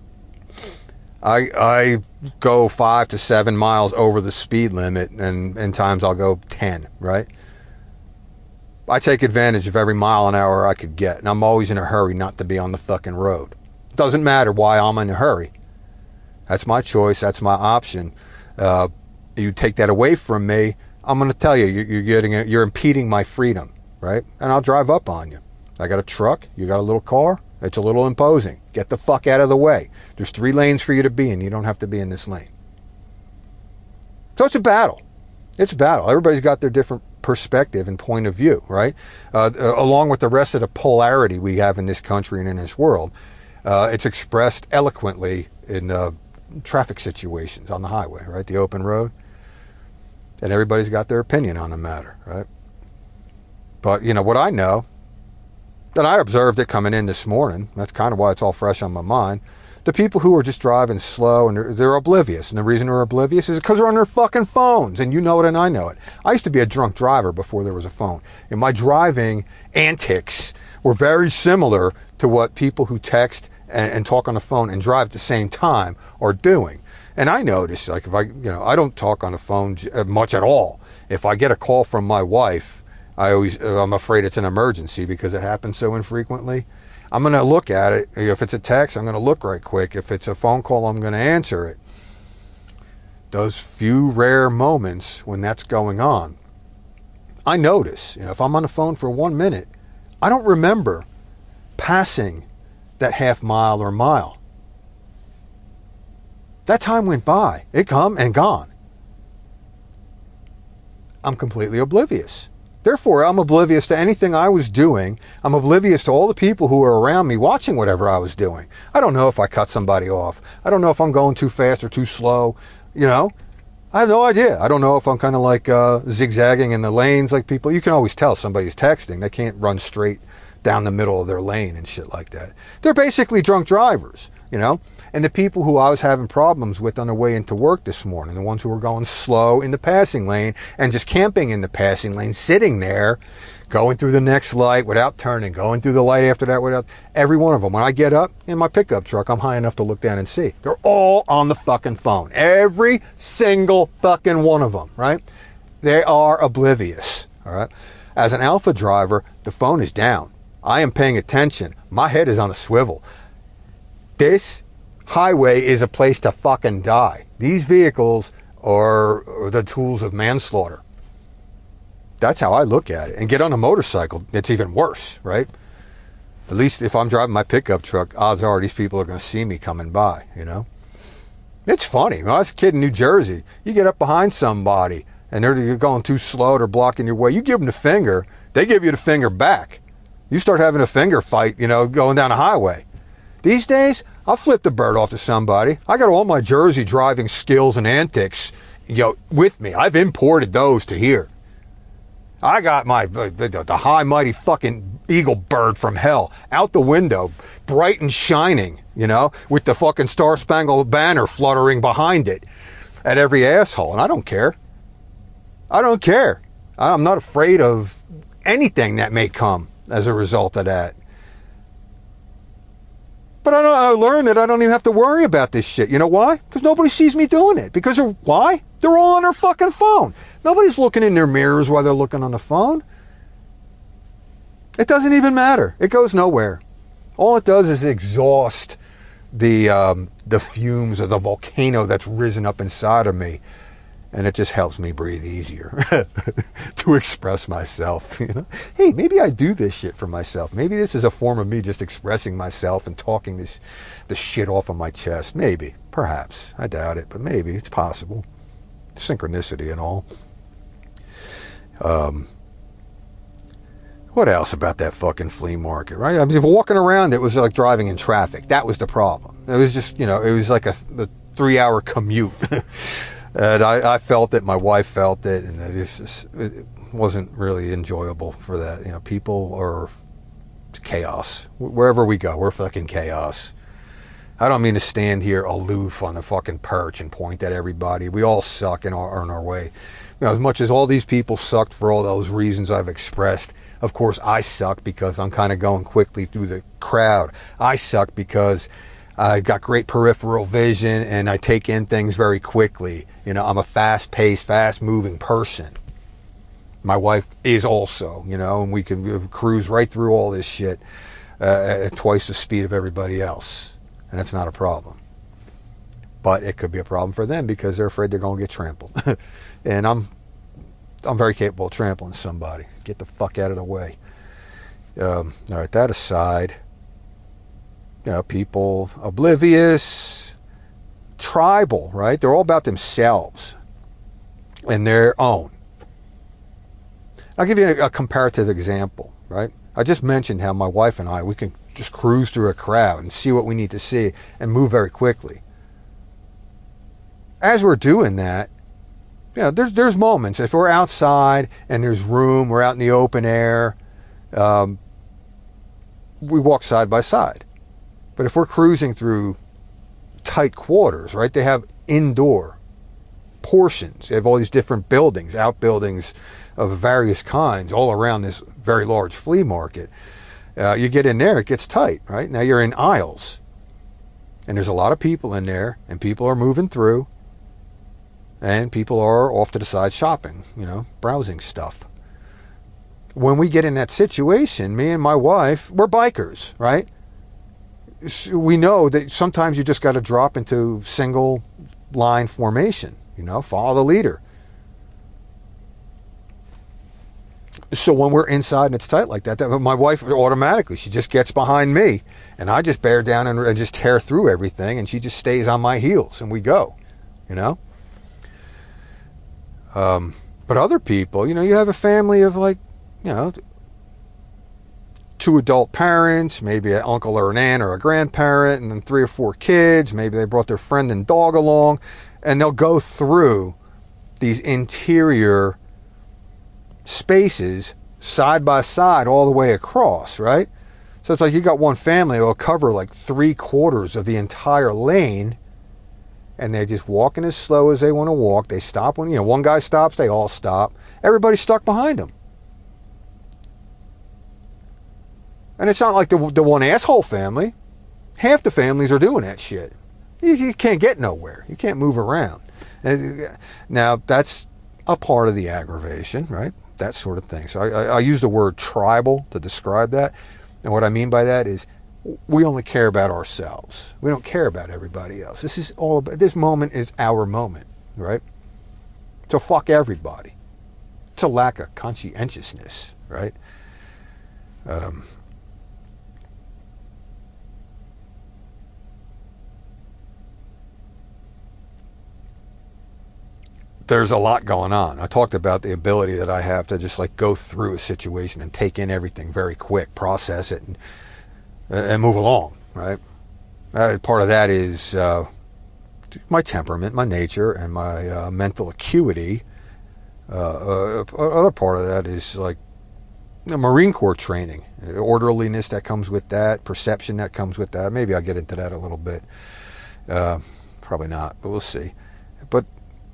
I go 5 to 7 miles over the speed limit, and times I'll go 10, right? I take advantage of every mile an hour I could get, and I'm always in a hurry not to be on the fucking road. It doesn't matter why I'm in a hurry. That's my choice. That's my option. You take that away from me, I'm going to tell you, you're impeding my freedom, right? And I'll drive up on you. I got a truck. You got a little car. It's a little imposing. Get the fuck out of the way. There's 3 lanes for you to be in. You don't have to be in this lane. So it's a battle. It's a battle. Everybody's got their different perspective and point of view, right? Along with the rest of the polarity we have in this country and in this world, it's expressed eloquently in traffic situations on the highway, right? The open road. And everybody's got their opinion on the matter, right? But, what I know, and I observed it coming in this morning. That's kind of why it's all fresh on my mind. The people who are just driving slow and they're oblivious. And the reason they're oblivious is because they're on their fucking phones. And you know it and I know it. I used to be a drunk driver before there was a phone. And my driving antics were very similar to what people who text and talk on the phone and drive at the same time are doing. And I notice, like, if I don't talk on the phone much at all. If I get a call from my wife, I'm afraid it's an emergency because it happens so infrequently. I'm going to look at it. If it's a text, I'm going to look right quick. If it's a phone call, I'm going to answer it. Those few rare moments when that's going on, I notice, if I'm on the phone for 1 minute, I don't remember passing that half mile or mile. That time went by. It come and gone. I'm completely oblivious. Therefore, I'm oblivious to anything I was doing. I'm oblivious to all the people who were around me watching whatever I was doing. I don't know if I cut somebody off. I don't know if I'm going too fast or too slow. I have no idea. I don't know if I'm kind of like zigzagging in the lanes like people. You can always tell somebody's texting. They can't run straight down the middle of their lane and shit like that. They're basically drunk drivers, And the people who I was having problems with on the way into work this morning, the ones who were going slow in the passing lane and just camping in the passing lane, sitting there, going through the next light without turning, going through the light after that without, every one of them. When I get up in my pickup truck, I'm high enough to look down and see. They're all on the fucking phone. Every single fucking one of them, right? They are oblivious, all right? As an alpha driver, the phone is down. I am paying attention. My head is on a swivel. This highway is a place to fucking die. These vehicles are the tools of manslaughter. That's how I look at it. And get on a motorcycle, it's even worse, right? At least if I'm driving my pickup truck, odds are these people are going to see me coming by, It's funny. When I was a kid in New Jersey, you get up behind somebody and you're going too slow, they're blocking your way. You give them the finger, they give you the finger back. You start having a finger fight, going down a highway. These days, I'll flip the bird off to somebody. I got all my Jersey driving skills and antics, with me. I've imported those to here. I got the high mighty fucking eagle bird from hell out the window, bright and shining, with the fucking Star Spangled Banner fluttering behind it at every asshole. And I don't care. I don't care. I'm not afraid of anything that may come as a result of that. But I learned that I don't even have to worry about this shit. You know why? Because nobody sees me doing it. Because why? They're all on their fucking phone. Nobody's looking in their mirrors while they're looking on the phone. It doesn't even matter. It goes nowhere. All it does is exhaust the fumes of the volcano that's risen up inside of me. And it just helps me breathe easier to express myself. You know? Hey, maybe I do this shit for myself. Maybe this is a form of me just expressing myself and talking this shit off of my chest. Maybe, perhaps. I doubt it, but maybe it's possible. Synchronicity and all. What else about that fucking flea market, right? I mean, walking around, it was like driving in traffic. That was the problem. It was just, it was like a 3-hour commute. And I felt it, my wife felt it, and it wasn't really enjoyable for that. People are chaos. Wherever we go, we're fucking chaos. I don't mean to stand here aloof on a fucking perch and point at everybody. We all suck and are on our way. As much as all these people sucked for all those reasons I've expressed, of course I suck because I'm kind of going quickly through the crowd. I suck because I got great peripheral vision and I take in things very quickly. I'm a fast-paced, fast-moving person. My wife is also, and we can cruise right through all this shit at twice the speed of everybody else. And it's not a problem. But it could be a problem for them because they're afraid they're going to get trampled. And I'm very capable of trampling somebody. Get the fuck out of the way. All right, that aside, people oblivious, tribal, right? They're all about themselves and their own. I'll give you a comparative example, right? I just mentioned how my wife and I, we can just cruise through a crowd and see what we need to see and move very quickly. As we're doing that, there's moments. If we're outside and there's room, we're out in the open air, we walk side by side. But if we're cruising through tight quarters, right, they have indoor portions. They have all these different buildings, outbuildings of various kinds all around this very large flea market. You get in there, it gets tight, right? Now you're in aisles. And there's a lot of people in there, and people are moving through. And people are off to the side shopping, browsing stuff. When we get in that situation, me and my wife, we're bikers, right? We know that sometimes you just got to drop into single line formation, follow the leader. So when we're inside and it's tight like that, my wife automatically, she just gets behind me and I just bear down and just tear through everything and she just stays on my heels and we go, But other people, you have a family of 2 adult parents, maybe an uncle or an aunt or a grandparent, and then 3 or 4 kids. Maybe they brought their friend and dog along, and they'll go through these interior spaces side by side all the way across, right? So it's like you got one family that will cover 3/4 of the entire lane, and they're just walking as slow as they want to walk. They stop when, one guy stops, they all stop. Everybody's stuck behind them. And it's not like the one asshole family. Half the families are doing that shit. You can't get nowhere. You can't move around. Now, that's a part of the aggravation, right? That sort of thing. So I use the word tribal to describe that. And what I mean by that is we only care about ourselves. We don't care about everybody else. This moment is our moment, right? So fuck everybody. It's a lack of conscientiousness, right? There's a lot going on. I talked about the ability that I have to just go through a situation and take in everything very quick, process it, and move along, right? Part of that is my temperament, my nature, and my mental acuity. Other part of that is the Marine Corps training, orderliness that comes with that, perception that comes with that. Maybe I'll get into that a little bit. Probably not, but we'll see. But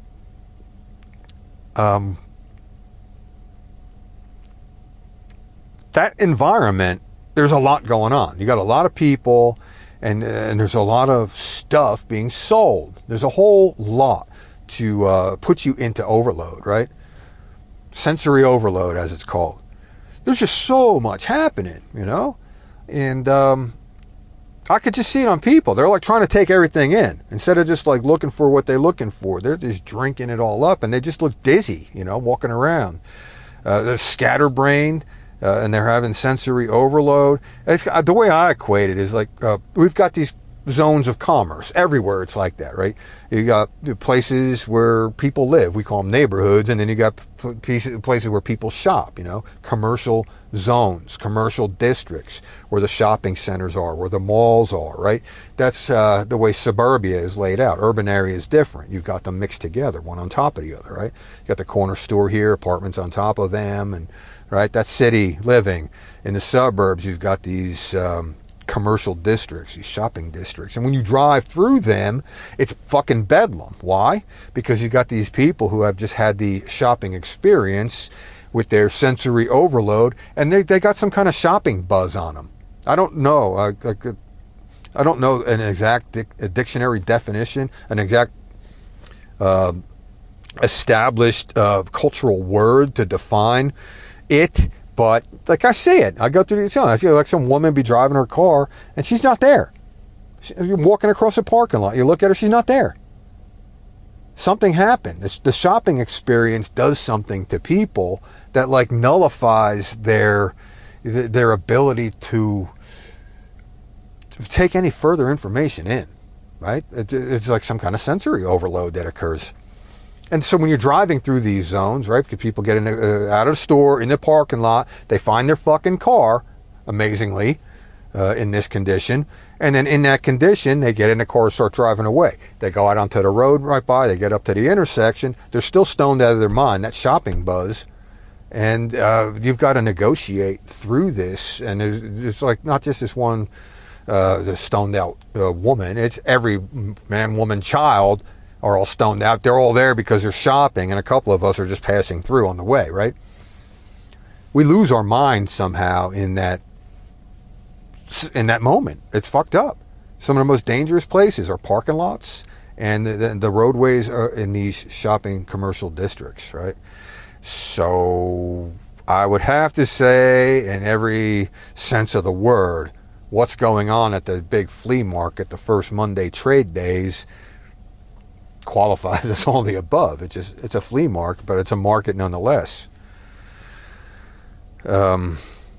that environment, there's a lot going on. You got a lot of people, and there's a lot of stuff being sold. There's a whole lot to put you into overload, right? Sensory overload, as it's called. There's just so much happening, And I could just see it on people. They're like trying to take everything in instead of just like looking for what they're looking for. They're just drinking it all up, and they just look dizzy, walking around. They're scatterbrained, and they're having sensory overload. The way I equate it is like we've got these zones of commerce everywhere. It's like that, right? You got places where people live, we call them neighborhoods, and then you got places where people shop, commercial zones, commercial districts, where the shopping centers are, where the malls are, right? That's the way suburbia is laid out. Urban area is different. You've got them mixed together, one on top of the other, right? You got the corner store here, apartments on top of them, and right, that's city living. In the suburbs, you've got these commercial districts, these shopping districts, and when you drive through them, it's fucking bedlam. Why? Because you got these people who have just had the shopping experience with their sensory overload, and they got some kind of shopping buzz on them. I don't know. I don't know an exact dictionary definition, an exact established cultural word to define it. But like I see it, I go through these zones. I see like some woman be driving her car and she's not there. You're walking across a parking lot. You look at her, she's not there. Something happened. The shopping experience does something to people that like nullifies their ability to take any further information in. Right? It's like some kind of sensory overload that occurs. And so when you're driving through these zones, right, because people get out of the store, in the parking lot, they find their fucking car, amazingly, in this condition. And then in that condition, they get in the car and start driving away. They go out onto the road right by, they get up to the intersection. They're still stoned out of their mind, that shopping buzz. And you've got to negotiate through this. And it's like not just this one stoned out woman. It's every man, woman, child are all stoned out. They're all there because they're shopping, and a couple of us are just passing through on the way, right? We lose our mind somehow in that moment. It's fucked up. Some of the most dangerous places are parking lots and the roadways are in these shopping commercial districts, right? So I would have to say, in every sense of the word, what's going on at the big flea market, the first Monday trade days, qualifies as all the above. It's a flea market, but it's a market nonetheless. Now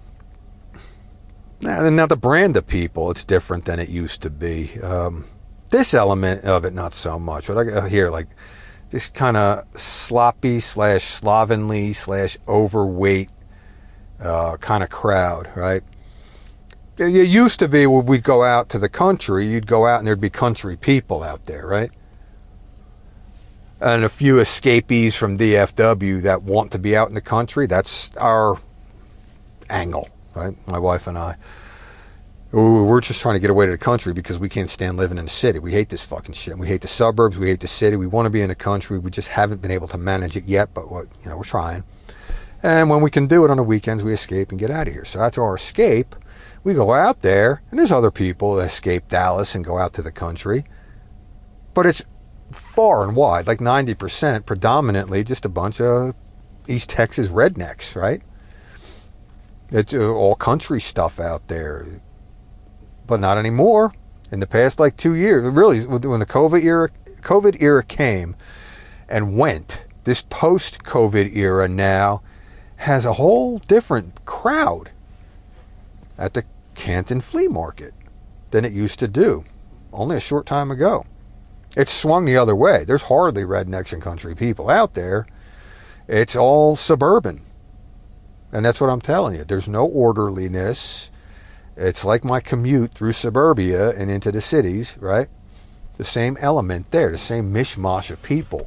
the brand of people, it's different than it used to be. This element of it, not so much. But I hear like this kind of sloppy / slovenly / overweight kind of crowd, right? It used to be when we'd go out to the country, you'd go out and there'd be country people out there, right? And a few escapees from DFW that want to be out in the country. That's our angle, right? My wife and I. We're just trying to get away to the country because we can't stand living in the city. We hate this fucking shit. We hate the suburbs. We hate the city. We want to be in the country. We just haven't been able to manage it yet, but we're trying. And when we can do it on the weekends, we escape and get out of here. So that's our escape. We go out there, and there's other people that escape Dallas and go out to the country. But it's far and wide, like 90%, predominantly just a bunch of East Texas rednecks, right? It's all country stuff out there. But not anymore. In the past, like 2 years, really, when the COVID era came and went, this post-COVID era now has a whole different crowd at the Canton Flea Market than it used to do only a short time ago. It's swung the other way. There's hardly rednecks and country people out there. It's all suburban. And that's what I'm telling you. There's no orderliness. It's like my commute through suburbia and into the cities, right? The same element there, the same mishmash of people.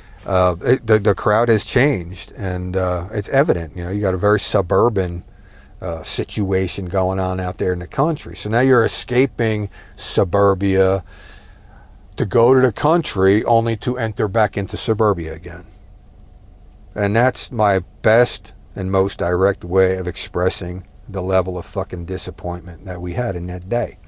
The crowd has changed, and it's evident. You got a very suburban situation going on out there in the country. So now you're escaping suburbia to go to the country only to enter back into suburbia again. And that's my best and most direct way of expressing the level of fucking disappointment that we had in that day.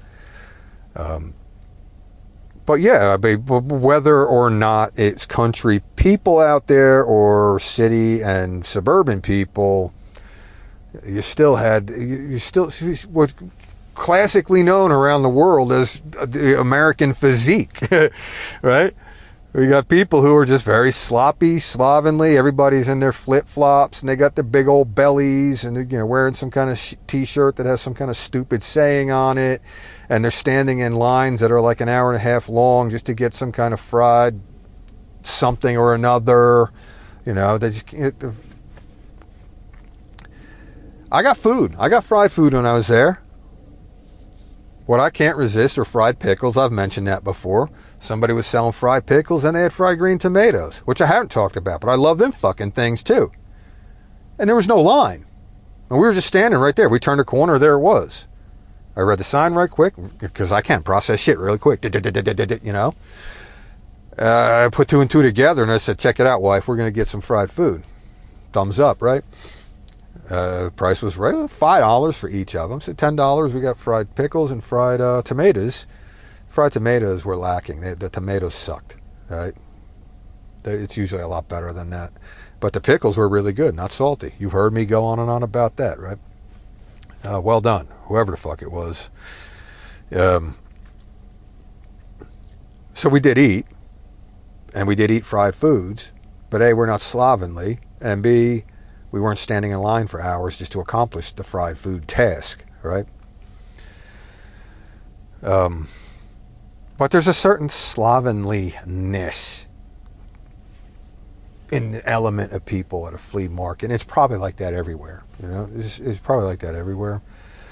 But yeah, whether or not it's country people out there or city and suburban people, classically known around the world as the American physique, right? We got people who are just very sloppy, slovenly. Everybody's in their flip-flops, and they got their big old bellies, and they're wearing some kind of T-shirt that has some kind of stupid saying on it, and they're standing in lines that are like an hour and a half long just to get some kind of fried something or another. They just can't. I got food. I got fried food when I was there. What I can't resist are fried pickles. I've mentioned that before. Somebody was selling fried pickles, and they had fried green tomatoes, which I haven't talked about, but I love them fucking things too. And there was no line. And we were just standing right there. We turned a corner, there it was. I read the sign right quick, because I can't process shit really quick. I put two and two together, and I said, check it out, wife. We're going to get some fried food. Thumbs up, right? The price was right, $5 for each of them. So $10, we got fried pickles and fried tomatoes. Fried tomatoes were lacking. The tomatoes sucked, right? It's usually a lot better than that. But the pickles were really good, not salty. You've heard me go on and on about that, right? Well done, whoever the fuck it was. So we did eat, and we did eat fried foods, but A, we're not slovenly, and B, we weren't standing in line for hours just to accomplish the fried food task, right? But there's a certain slovenliness in the element of people at a flea market. And it's probably like that everywhere. It's probably like that everywhere.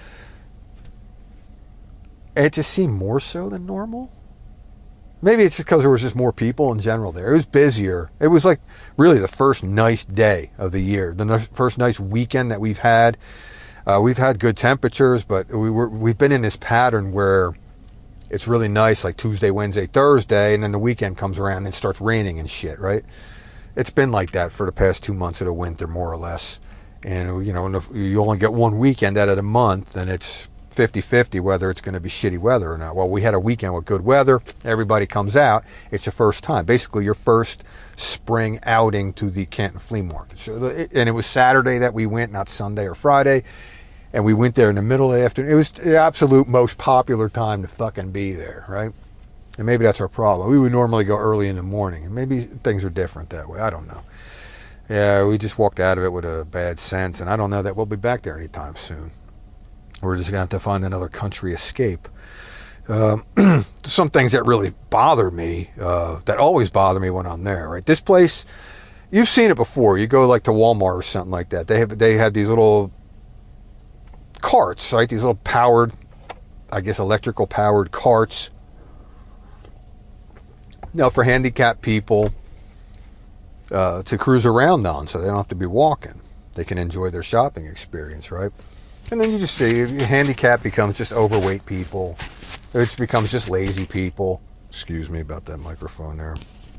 It just seemed more so than normal. Maybe it's because there was just more people in general there. It was busier. It was like really the first nice day of the year, the first nice weekend that we've had. We've had good temperatures, but we've been in this pattern where it's really nice, like Tuesday, Wednesday, Thursday, and then the weekend comes around and it starts raining and shit, right? It's been like that for the past 2 months of the winter, more or less. And, if you only get one weekend out of the month, then it's 50-50 whether it's going to be shitty weather or not. Well, we had a weekend with good weather. Everybody comes out. It's your first time. Basically, your first spring outing to the Canton Flea Market. And it was Saturday that we went, not Sunday or Friday. And we went there in the middle of the afternoon. It was the absolute most popular time to fucking be there, right? And maybe that's our problem. We would normally go early in the morning. And maybe things are different that way. I don't know. Yeah, we just walked out of it with a bad sense. And I don't know that we'll be back there anytime soon. We're just going to have to find another country escape. Some things that really bother me, that always bother me when I'm there, right? This place, you've seen it before. You go like to Walmart or something like that. They have these little carts, right? These little powered, I guess electrical powered carts. For handicapped people to cruise around on, so they don't have to be walking. They can enjoy their shopping experience, right? And then you just see handicap becomes just overweight people. It becomes just lazy people. Excuse me about that microphone there.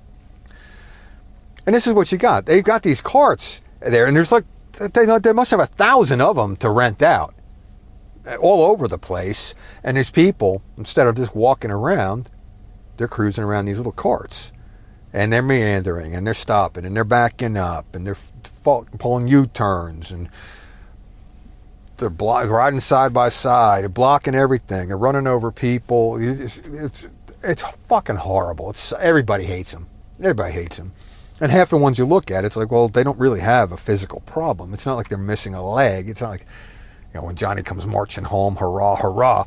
And this is what you got. They've got these carts there, and there's like, they must have 1,000 of them to rent out all over the place. And there's people, instead of just walking around, they're cruising around these little carts. And they're meandering, and they're stopping, and they're backing up, and they're pulling U-turns, and they're riding side by side. They're blocking everything. They're running over people. It's fucking horrible. Everybody hates them. Everybody hates them. And half the ones you look at, it's like, well, they don't really have a physical problem. It's not like they're missing a leg. It's not like, when Johnny comes marching home, hurrah, hurrah,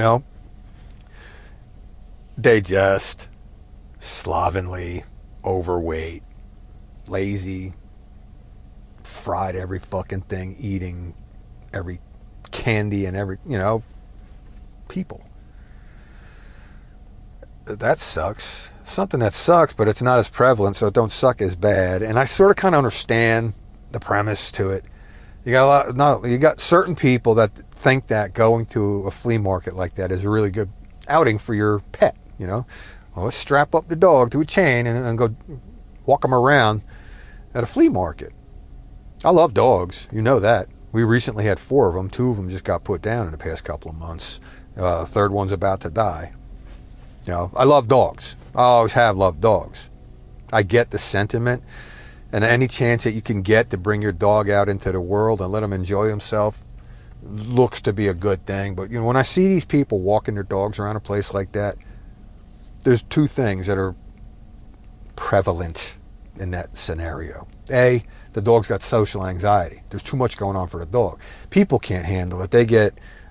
They just slovenly, overweight, lazy, fried every fucking thing, eating every candy and every, people. That sucks. Something that sucks, but it's not as prevalent, so it don't suck as bad. And I sort of kind of understand the premise to it. You got certain people that think that going to a flea market like that is a really good outing for your pet. Well, let's strap up the dog to a chain and go walk them around at a flea market. I love dogs. You know that. We recently had 4 of them. 2 of them just got put down in the past couple of months. The third one's about to die. I love dogs. I always have loved dogs. I get the sentiment. And any chance that you can get to bring your dog out into the world and let him enjoy himself, looks to be a good thing. But, you know, when I see these people walking their dogs around a place like that, there's two things that are prevalent in that scenario. A, the dog's got social anxiety. There's too much going on for the dog. People can't handle it. They get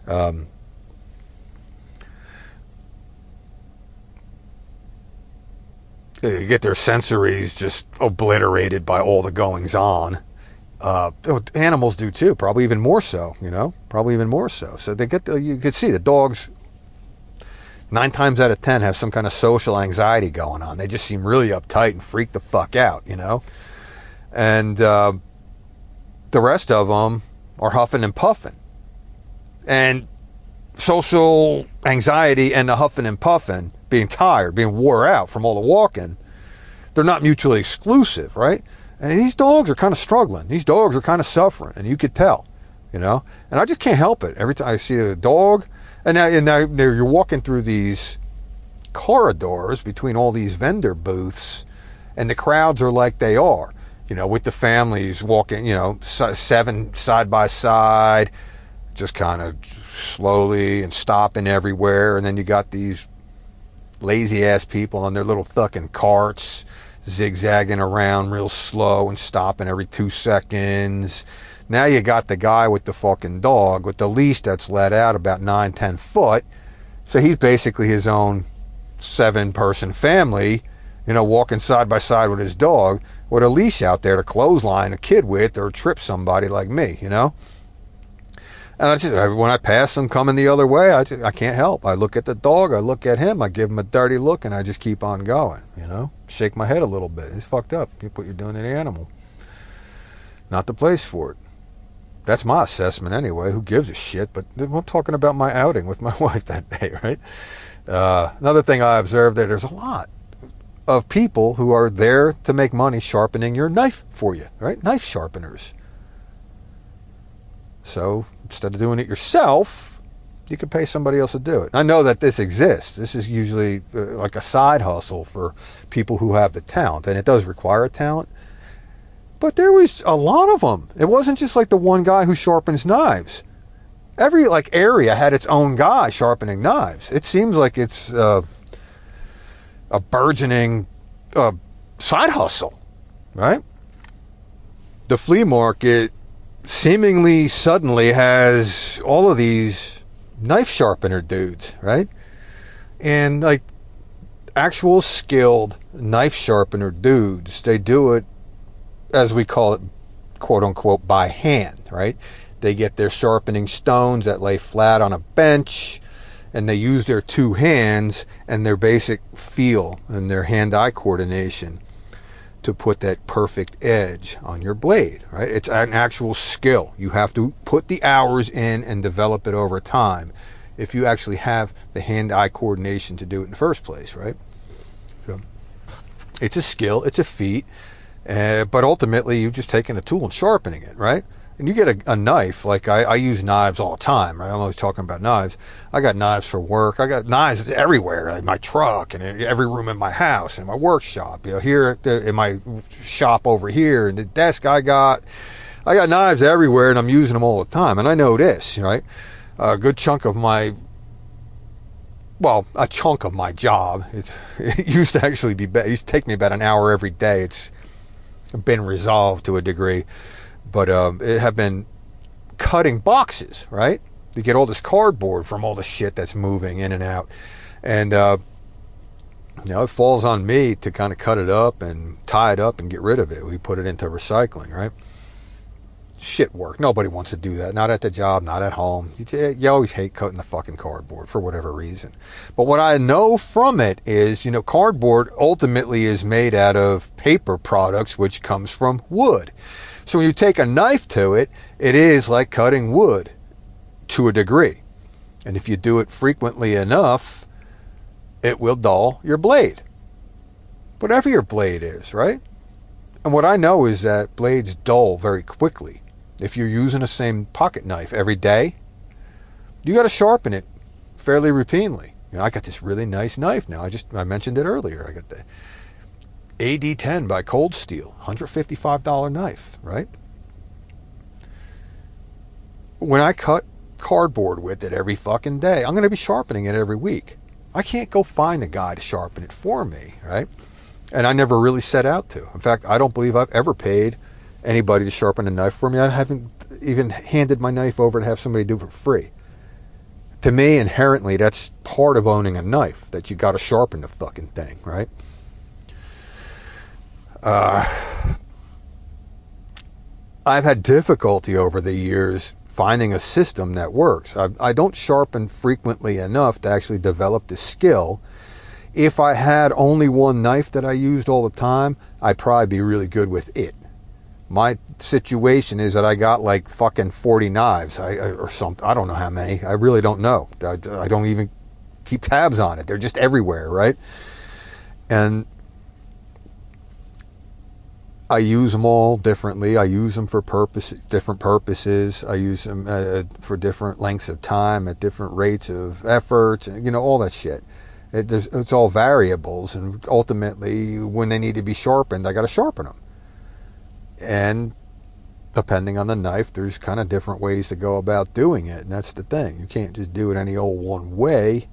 their sensories just obliterated by all the goings on. Animals do too, probably even more so, you know, So they get you could see the dogs 9 times out of 10 have some kind of social anxiety going on. They just seem really uptight and freak the fuck out, you know. And the rest of them are huffing and puffing. And social anxiety and the huffing and puffing, being tired, being wore out from all the walking, they're not mutually exclusive, right? And these dogs are kind of struggling. These dogs are kind of suffering, and you could tell, you know. And I just can't help it. Every time I see a dog, and now you're walking through these corridors between all these vendor booths, and the crowds are like they are, you know, with the families walking, you know, 7 side by side, just kind of slowly and stopping everywhere. And then you got these lazy ass people on their little fucking carts, zigzagging around real slow and stopping every 2 seconds. Now you got the guy with the fucking dog with the leash that's let out about 9-10 foot. So he's basically his own 7-person family, you know, walking side by side with his dog with a leash out there to clothesline a kid with or trip somebody like me, you know. And I just, when I pass them coming the other way, I can't help. I look at the dog, I look at him, I give him a dirty look, and I just keep on going, you know. Shake my head a little bit. It's fucked up. You put what you're doing to the animal. Not the place for it. That's my assessment anyway. Who gives a shit? But I'm talking about my outing with my wife that day, right? Another thing I observed there's a lot of people who are there to make money sharpening your knife for you, right? Knife sharpeners. So instead of doing it yourself, you can pay somebody else to do it. I know that this exists. This is usually like a side hustle for people who have the talent, and it does require a talent. But there was a lot of them. It wasn't just like the one guy who sharpens knives. Every like area had its own guy sharpening knives. It seems like it's a burgeoning side hustle, right? The flea market seemingly suddenly has all of these knife sharpener dudes, right? And like actual skilled knife sharpener dudes, they do it, as we call it, quote unquote, by hand, right? They get their sharpening stones that lay flat on a bench, and they use their 2 hands and their basic feel and their hand-eye coordination to put that perfect edge on your blade, right? It's an actual skill. You have to put the hours in and develop it over time if you actually have the hand-eye coordination to do it in the first place, right? So it's a skill, it's a feat. But ultimately, you've just taken a tool and sharpening it, right? And you get a knife, like I use knives all the time, right? I'm always talking about knives. I got knives for work. I got knives everywhere, in my truck and in every room in my house, in my workshop, you know, here in my shop over here, and the desk I got knives everywhere, and I'm using them all the time. And I know this, right? A good chunk of my job, it used to actually be, it used to take me about an hour every day. It's been resolved to a degree, but it have been cutting boxes, right? You get all this cardboard from all the shit that's moving in and out, and you know, it falls on me to kind of cut it up and tie it up and get rid of it. We put it into recycling, right? Shit work. Nobody wants to do that. Not at the job, not at home. You always hate cutting the fucking cardboard for whatever reason. But what I know from it is, you know, cardboard ultimately is made out of paper products, which comes from wood. So when you take a knife to it, it is like cutting wood to a degree. And if you do it frequently enough, it will dull your blade. Whatever your blade is, right? And what I know is that blades dull very quickly. If you're using the same pocket knife every day, you got to sharpen it fairly routinely. You know, I got this really nice knife now. I mentioned it earlier. I got the AD10 by Cold Steel, $155 knife, right? When I cut cardboard with it every fucking day. I'm going to be sharpening it every week. I can't go find a guy to sharpen it for me, right? And I never really set out to. In fact, I don't believe I've ever paid anybody to sharpen a knife for me. I haven't even handed my knife over to have somebody do it for free. To me, inherently, that's part of owning a knife, that you got to sharpen the fucking thing, right? I've had difficulty over the years finding a system that works. I don't sharpen frequently enough to actually develop the skill. If I had only one knife that I used all the time, I'd probably be really good with it. My situation is that I got like fucking 40 knives or something. I don't know how many. I really don't know. I don't even keep tabs on it. They're just everywhere, right? And I use them all differently. I use them for different purposes. I use them for different lengths of time at different rates of efforts, and all that shit. It's all variables, and ultimately, when they need to be sharpened, I got to sharpen them. And depending on the knife, there's kind of different ways to go about doing it, and that's the thing. You can't just do it any old one way,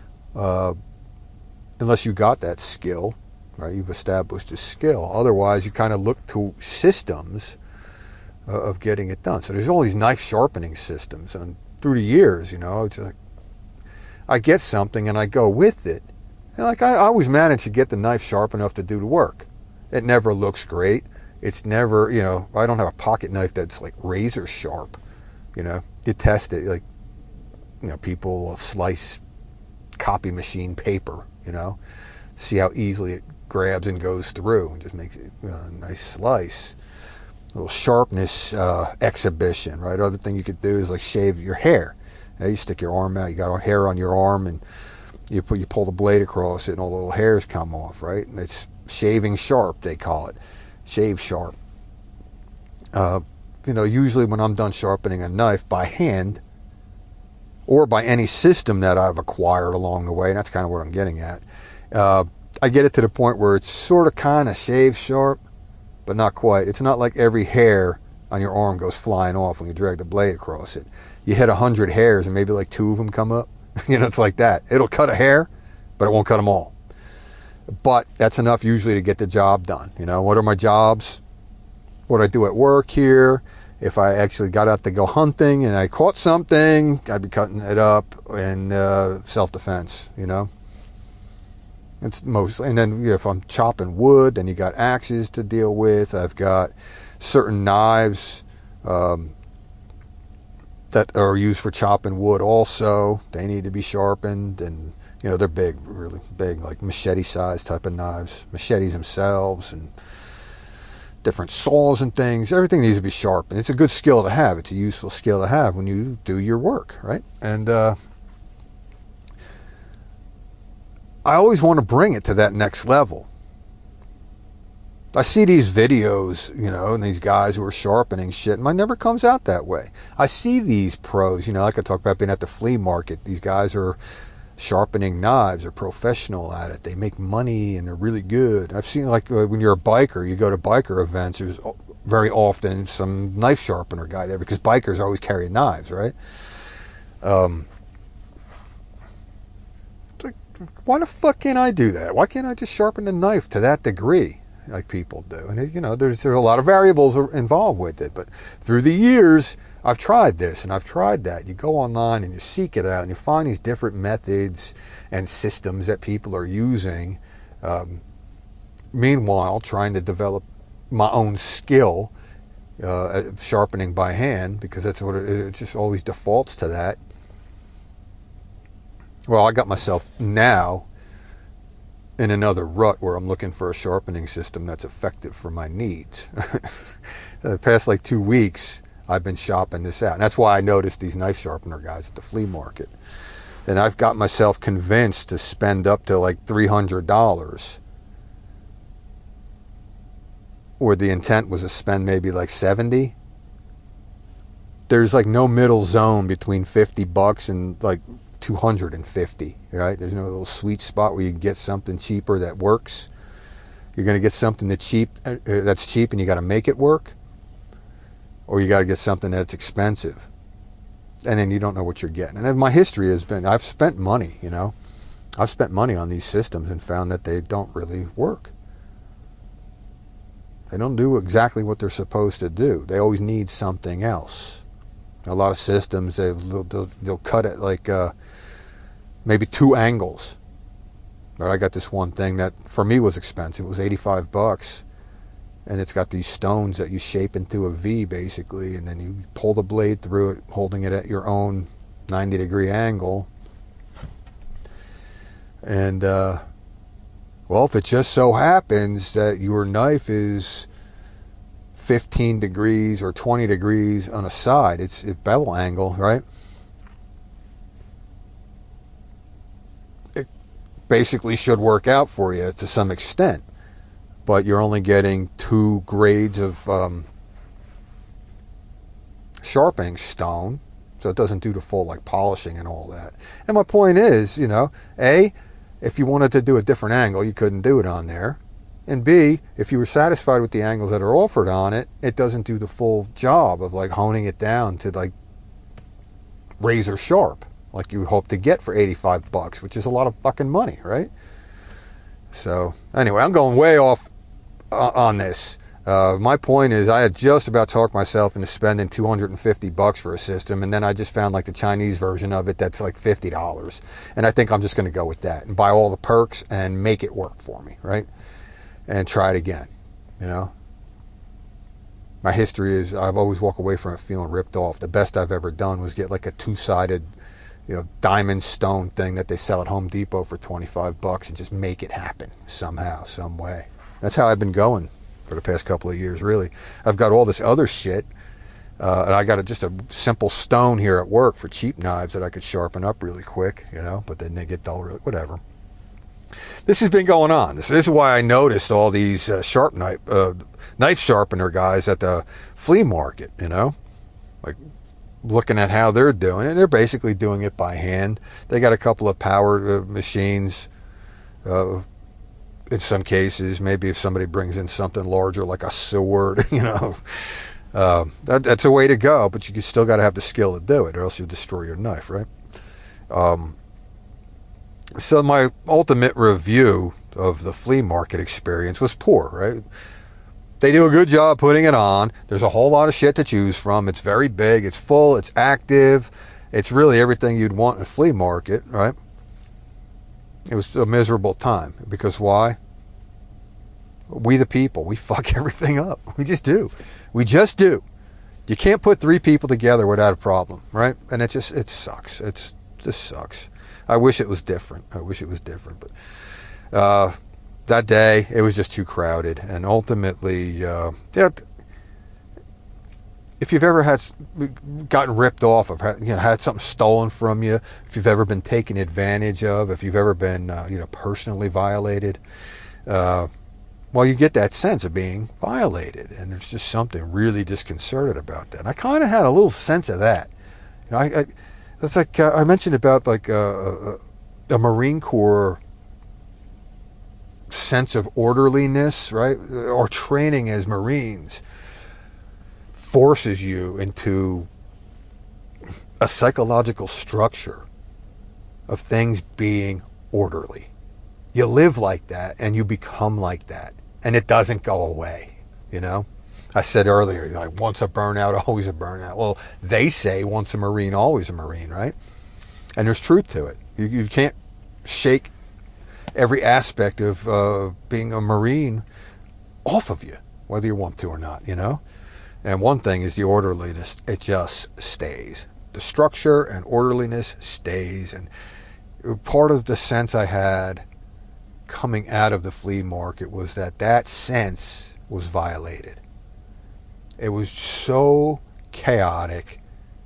unless you got that skill. Right, you've established a skill. Otherwise, you kind of look to systems of getting it done. So there's all these knife sharpening systems, and through the years, it's like I get something and I go with it. And like I always manage to get the knife sharp enough to do the work. It never looks great. It's never, I don't have a pocket knife that's like razor sharp. You test it, like, people will slice copy machine paper. See how easily it grabs and goes through, and just makes it a nice slice. A little sharpness exhibition, right? Other thing you could do is like shave your hair. You stick your arm out, you got hair on your arm, and you pull the blade across it, and all the little hairs come off, right? And it's shaving sharp, they call it. Shave sharp. Usually when I'm done sharpening a knife by hand, or by any system that I've acquired along the way, and that's kind of what I'm getting at, I get it to the point where it's sort of kind of shave sharp, but not quite. It's not like every hair on your arm goes flying off when you drag the blade across it. You hit 100 hairs and maybe like 2 of them come up. It's like that. It'll cut a hair, but it won't cut them all. But that's enough usually to get the job done. What are my jobs? What I do at work here. If I actually got out to go hunting and I caught something, I'd be cutting it up in self-defense, It's mostly, and then if I'm chopping wood, then you got axes to deal with. I've got certain knives that are used for chopping wood also. They need to be sharpened, and they're big, really big, like machete size type of knives. Machetes themselves, and different saws and things. Everything needs to be sharpened. It's a good skill to have. It's a useful skill to have when you do your work, right? And I always want to bring it to that next level. I see these videos, and these guys who are sharpening shit, and mine never comes out that way. I see these pros, like I talk about being at the flea market. These guys are sharpening knives, are professional at it. They make money, and they're really good. I've seen, like, when you're a biker, you go to biker events, there's very often some knife sharpener guy there, because bikers always carry knives, right? Why the fuck can't I do that? Why can't I just sharpen the knife to that degree like people do? And there's a lot of variables involved with it, but through the years I've tried this and I've tried that. You go online and you seek it out and you find these different methods and systems that people are using, meanwhile trying to develop my own skill at sharpening by hand, because that's what it just always defaults to that. Well, I got myself now in another rut where I'm looking for a sharpening system that's effective for my needs. The past 2 weeks, I've been shopping this out. And that's why I noticed these knife sharpener guys at the flea market. And I've got myself convinced to spend up to $300, where the intent was to spend maybe $70. There's no middle zone between $50 and $250, right? There's no little sweet spot where you can get something cheaper that works. You're going to get something that's cheap and you got to make it work, or you got to get something that's expensive. and then you don't know what you're getting. And my history has been, I've spent money, I've spent money on these systems and found that they don't really work. They don't do exactly what they're supposed to do. They always need something else. A lot of systems, they'll cut it like maybe 2 angles. But I got this one thing that for me was expensive. It was $85, and it's got these stones that you shape into a V basically, and then you pull the blade through it, holding it at your own 90-degree angle. And well, if it just so happens that your knife is 15 degrees or 20 degrees on a side, it's bevel angle, right? It basically should work out for you to some extent, but you're only getting 2 grades of sharpening stone, so it doesn't do the full like polishing and all that. And my point is, if you wanted to do a different angle, you couldn't do it on there. And B, if you were satisfied with the angles that are offered on it, it doesn't do the full job of like honing it down to like razor sharp, like you hope to get for $85, which is a lot of fucking money, right? So anyway, I'm going way off on this. My point is, I had just about talked myself into spending $250 for a system, and then I just found like the Chinese version of it that's like $50, and I think I'm just going to go with that and buy all the perks and make it work for me, right? And try it again. My history is I've always walked away from it feeling ripped off. The best I've ever done was get like a 2-sided, diamond stone thing that they sell at Home Depot for $25 and just make it happen somehow, some way. That's how I've been going for the past couple of years, really. I've got all this other shit, and I got just a simple stone here at work for cheap knives that I could sharpen up really quick, but then they get dull, really, whatever. This has been going on. This is why I noticed all these knife sharpener guys at the flea market, like looking at how they're doing it. They're basically doing it by hand. They got a couple of power machines, in some cases. Maybe if somebody brings in something larger like a sword, that's a way to go, but you still got to have the skill to do it, or else you'll destroy your knife, right? So my ultimate review of the flea market experience was poor, right? They do a good job putting it on. There's a whole lot of shit to choose from. It's very big, it's full, it's active. It's really everything you'd want in a flea market, right? It was a miserable time. Because why? We the people, we fuck everything up. We just do. We just do. You can't put 3 people together without a problem, right? And it sucks. It just sucks. I wish it was different. But that day, it was just too crowded. And ultimately, if you've ever gotten ripped off, or had something stolen from you, if you've ever been taken advantage of, if you've ever been personally violated, well, you get that sense of being violated, and there's just something really disconcerted about that. And I kind of had a little sense of that. It's like I mentioned about like a Marine Corps sense of orderliness, right? Or training as Marines forces you into a psychological structure of things being orderly. You live like that and you become like that, and it doesn't go away, I said earlier, like, once a burnout, always a burnout. Well, they say once a Marine, always a Marine, right? And there's truth to it. You can't shake every aspect of being a Marine off of you, whether you want to or not, And one thing is the orderliness. It just stays. The structure and orderliness stays. And part of the sense I had coming out of the flea market was that sense was violated. It was so chaotic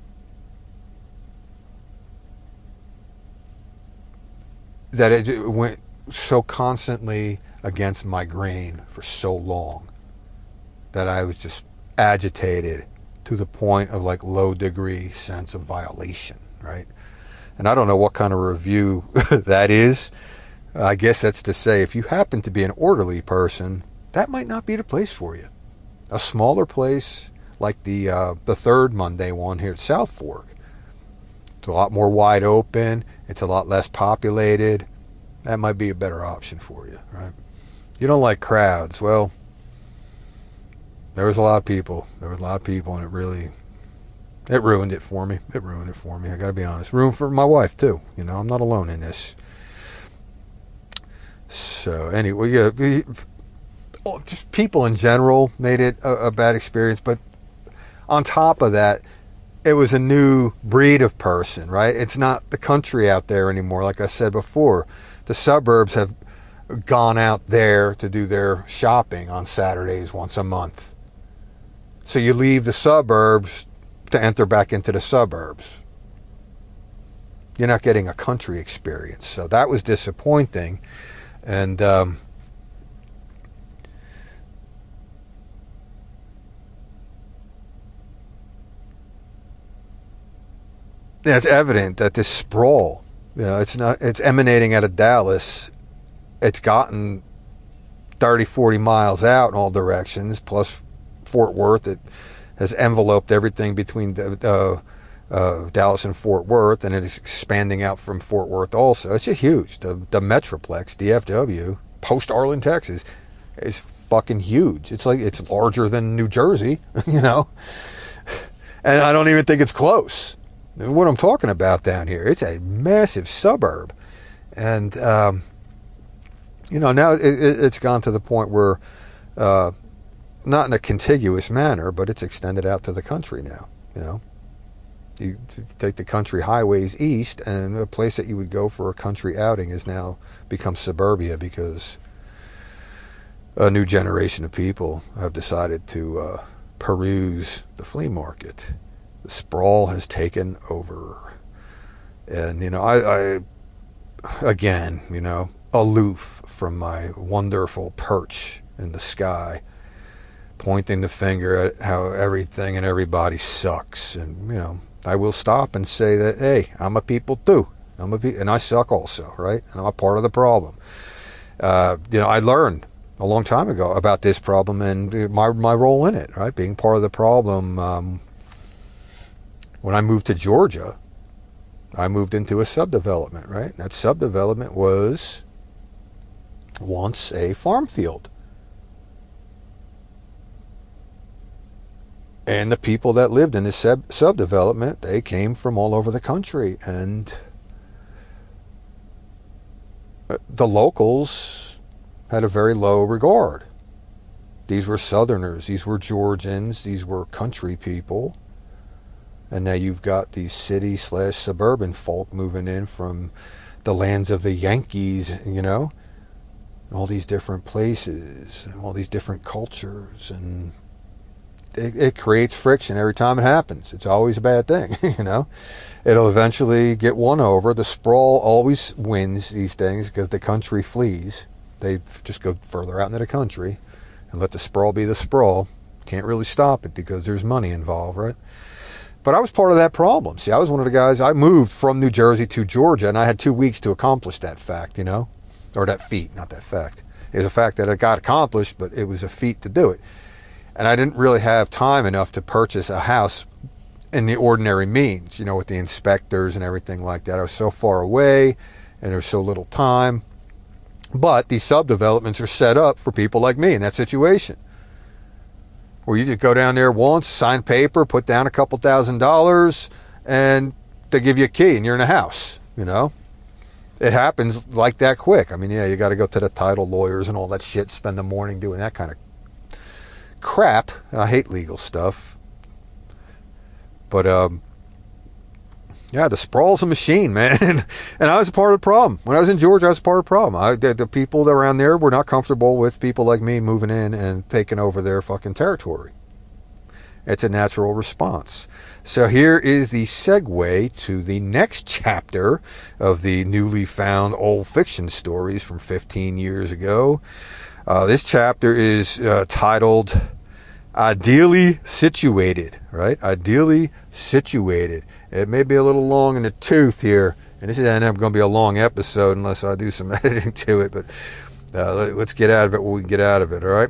that it went so constantly against my grain for so long that I was just agitated to the point of like low degree sense of violation, right? And I don't know what kind of review that is. I guess that's to say, if you happen to be an orderly person, that might not be the place for you. A smaller place like the third Monday one here at South Fork, It's a lot more wide open. It's a lot less populated. That might be a better option for you, right? You don't like crowds. Well, there was a lot of people. There was a lot of people, and it ruined it for me. It ruined it for me. I got to be honest. Ruined for my wife too. You know, I'm not alone in this. So anyway, yeah, just people in general made it a bad experience. But on top of that, it was a new breed of person, right? It's not the country out there anymore. Like I said before, the suburbs have gone out there to do their shopping on Saturdays once a month. So you leave the suburbs to enter back into the suburbs. You're not getting a country experience. So that was disappointing. And it's evident that this sprawl, it's emanating out of Dallas. It's gotten 30, 40 miles out in all directions, plus Fort Worth. It has enveloped everything between Dallas and Fort Worth, and it is expanding out from Fort Worth also. It's just huge. The Metroplex, DFW, post-Arlen, Texas, is fucking huge. It's like it's larger than New Jersey, and I don't even think it's close. What I'm talking about down here, it's a massive suburb. And, now it's gone to the point where, not in a contiguous manner, but it's extended out to the country now, You take the country highways east, and a place that you would go for a country outing has now become suburbia because a new generation of people have decided to peruse the flea market. The sprawl has taken over. And, I again, aloof from my wonderful perch in the sky, pointing the finger at how everything and everybody sucks. And, I will stop and say that, hey, I'm a people too. And I suck also, right? And I'm a part of the problem. I learned a long time ago about this problem and my role in it, right? Being part of the problem. When I moved to Georgia, I moved into a subdevelopment, right? And that subdevelopment was once a farm field. And the people that lived in this subdevelopment, they came from all over the country. And the locals had a very low regard. These were Southerners. These were Georgians. These were country people. And now you've got these city/suburban folk moving in from the lands of the Yankees, all these different places, all these different cultures, and it creates friction every time it happens. It's always a bad thing, It'll eventually get won over. The sprawl always wins these things because the country flees. They just go further out into the country and let the sprawl be the sprawl. Can't really stop it because there's money involved, right? But I was part of that problem. See, I was one of the guys, I moved from New Jersey to Georgia, and I had 2 weeks to accomplish that fact, or that feat, not that fact. It was a fact that I got accomplished, but it was a feat to do it. And I didn't really have time enough to purchase a house in the ordinary means, with the inspectors and everything like that. I was so far away, and there was so little time. But these subdevelopments are set up for people like me in that situation, where you just go down there once, sign paper, put down a couple $1,000s, and they give you a key and you're in a house, It happens like that quick. I mean, yeah, you got to go to the title lawyers and all that shit, spend the morning doing that kind of crap. I hate legal stuff. But, yeah, the sprawl's a machine, man. And I was a part of the problem. When I was in Georgia, I was a part of the problem. The people around there were not comfortable with people like me moving in and taking over their fucking territory. It's a natural response. So here is the segue to the next chapter of the newly found old fiction stories from 15 years ago. This chapter is titled Ideally Situated, right? Ideally Situated. It may be a little long in the tooth here, and this is going to be a long episode unless I do some editing to it, but let's get out of it when we can get out of it, all right?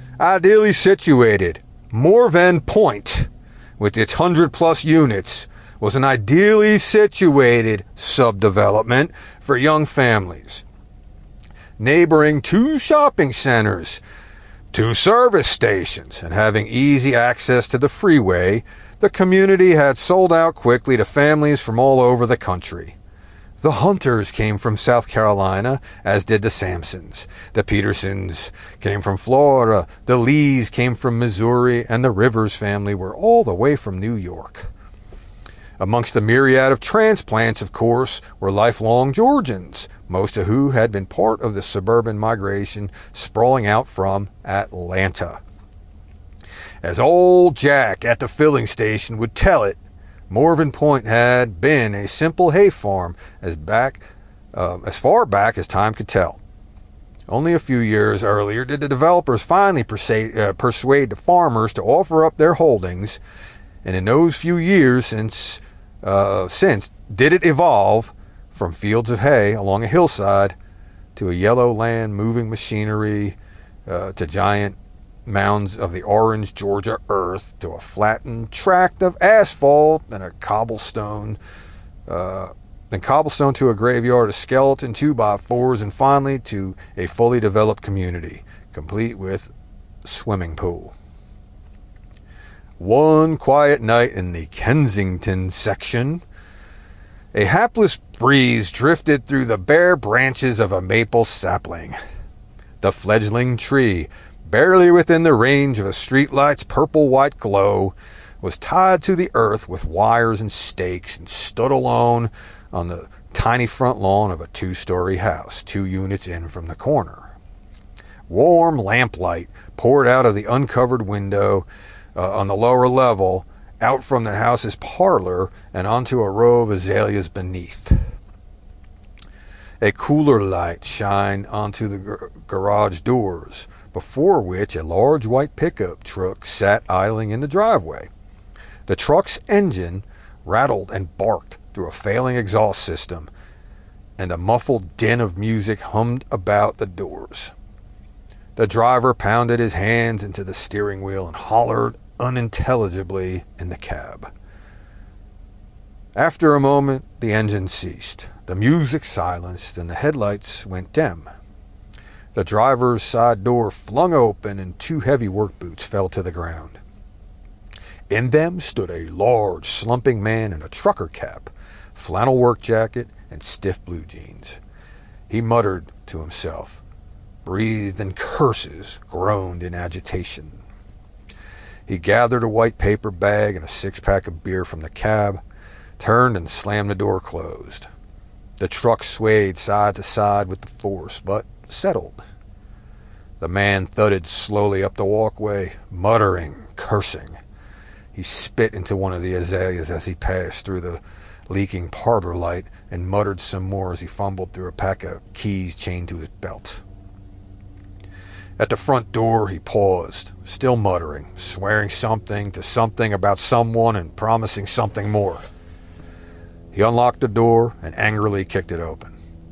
Ideally Situated. Morven Point, with its 100-plus units, was an ideally situated subdevelopment for young families. Neighboring 2 shopping centers, 2 service stations, and having easy access to the freeway, the community had sold out quickly to families from all over the country. The Hunters came from South Carolina, as did the Sampsons. The Petersons came from Florida. The Lees came from Missouri, and the Rivers family were all the way from New York. Amongst the myriad of transplants, of course, were lifelong Georgians, most of who had been part of the suburban migration sprawling out from Atlanta. As old Jack at the filling station would tell it, Morven Point had been a simple hay farm as far back as time could tell. Only a few years earlier did the developers finally persuade the farmers to offer up their holdings, and in those few years since did it evolve from fields of hay along a hillside to a yellow land moving machinery to giant mounds of the orange Georgia earth to a flattened tract of asphalt and a cobblestone to a graveyard of skeleton 2x4s, and finally to a fully developed community, complete with swimming pool. One quiet night in the Kensington section, a hapless breeze drifted through the bare branches of a maple sapling. The fledgling tree, barely within the range of a streetlight's purple-white glow, was tied to the earth with wires and stakes and stood alone on the tiny front lawn of a 2-story house, 2 units in from the corner. Warm lamplight poured out of the uncovered window on the lower level, out from the house's parlor and onto a row of azaleas beneath. A cooler light shined onto the garage doors, before which a large white pickup truck sat idling in the driveway. The truck's engine rattled and barked through a failing exhaust system, and a muffled din of music hummed about the doors. The driver pounded his hands into the steering wheel and hollered unintelligibly in the cab. After a moment, the engine ceased, the music silenced, and the headlights went dim. The driver's side door flung open and 2 heavy work boots fell to the ground. In them stood a large, slumping man in a trucker cap, flannel work jacket, and stiff blue jeans. He muttered to himself, breathed in curses, groaned in agitation. He gathered a white paper bag and a 6-pack of beer from the cab, turned and slammed the door closed. The truck swayed side to side with the force, but settled. The man thudded slowly up the walkway, muttering, cursing. He spit into one of the azaleas as he passed through the leaking parlor light and muttered some more as he fumbled through a pack of keys chained to his belt. At the front door he paused, still muttering, swearing something to something about someone and promising something more. He unlocked the door and angrily kicked it open.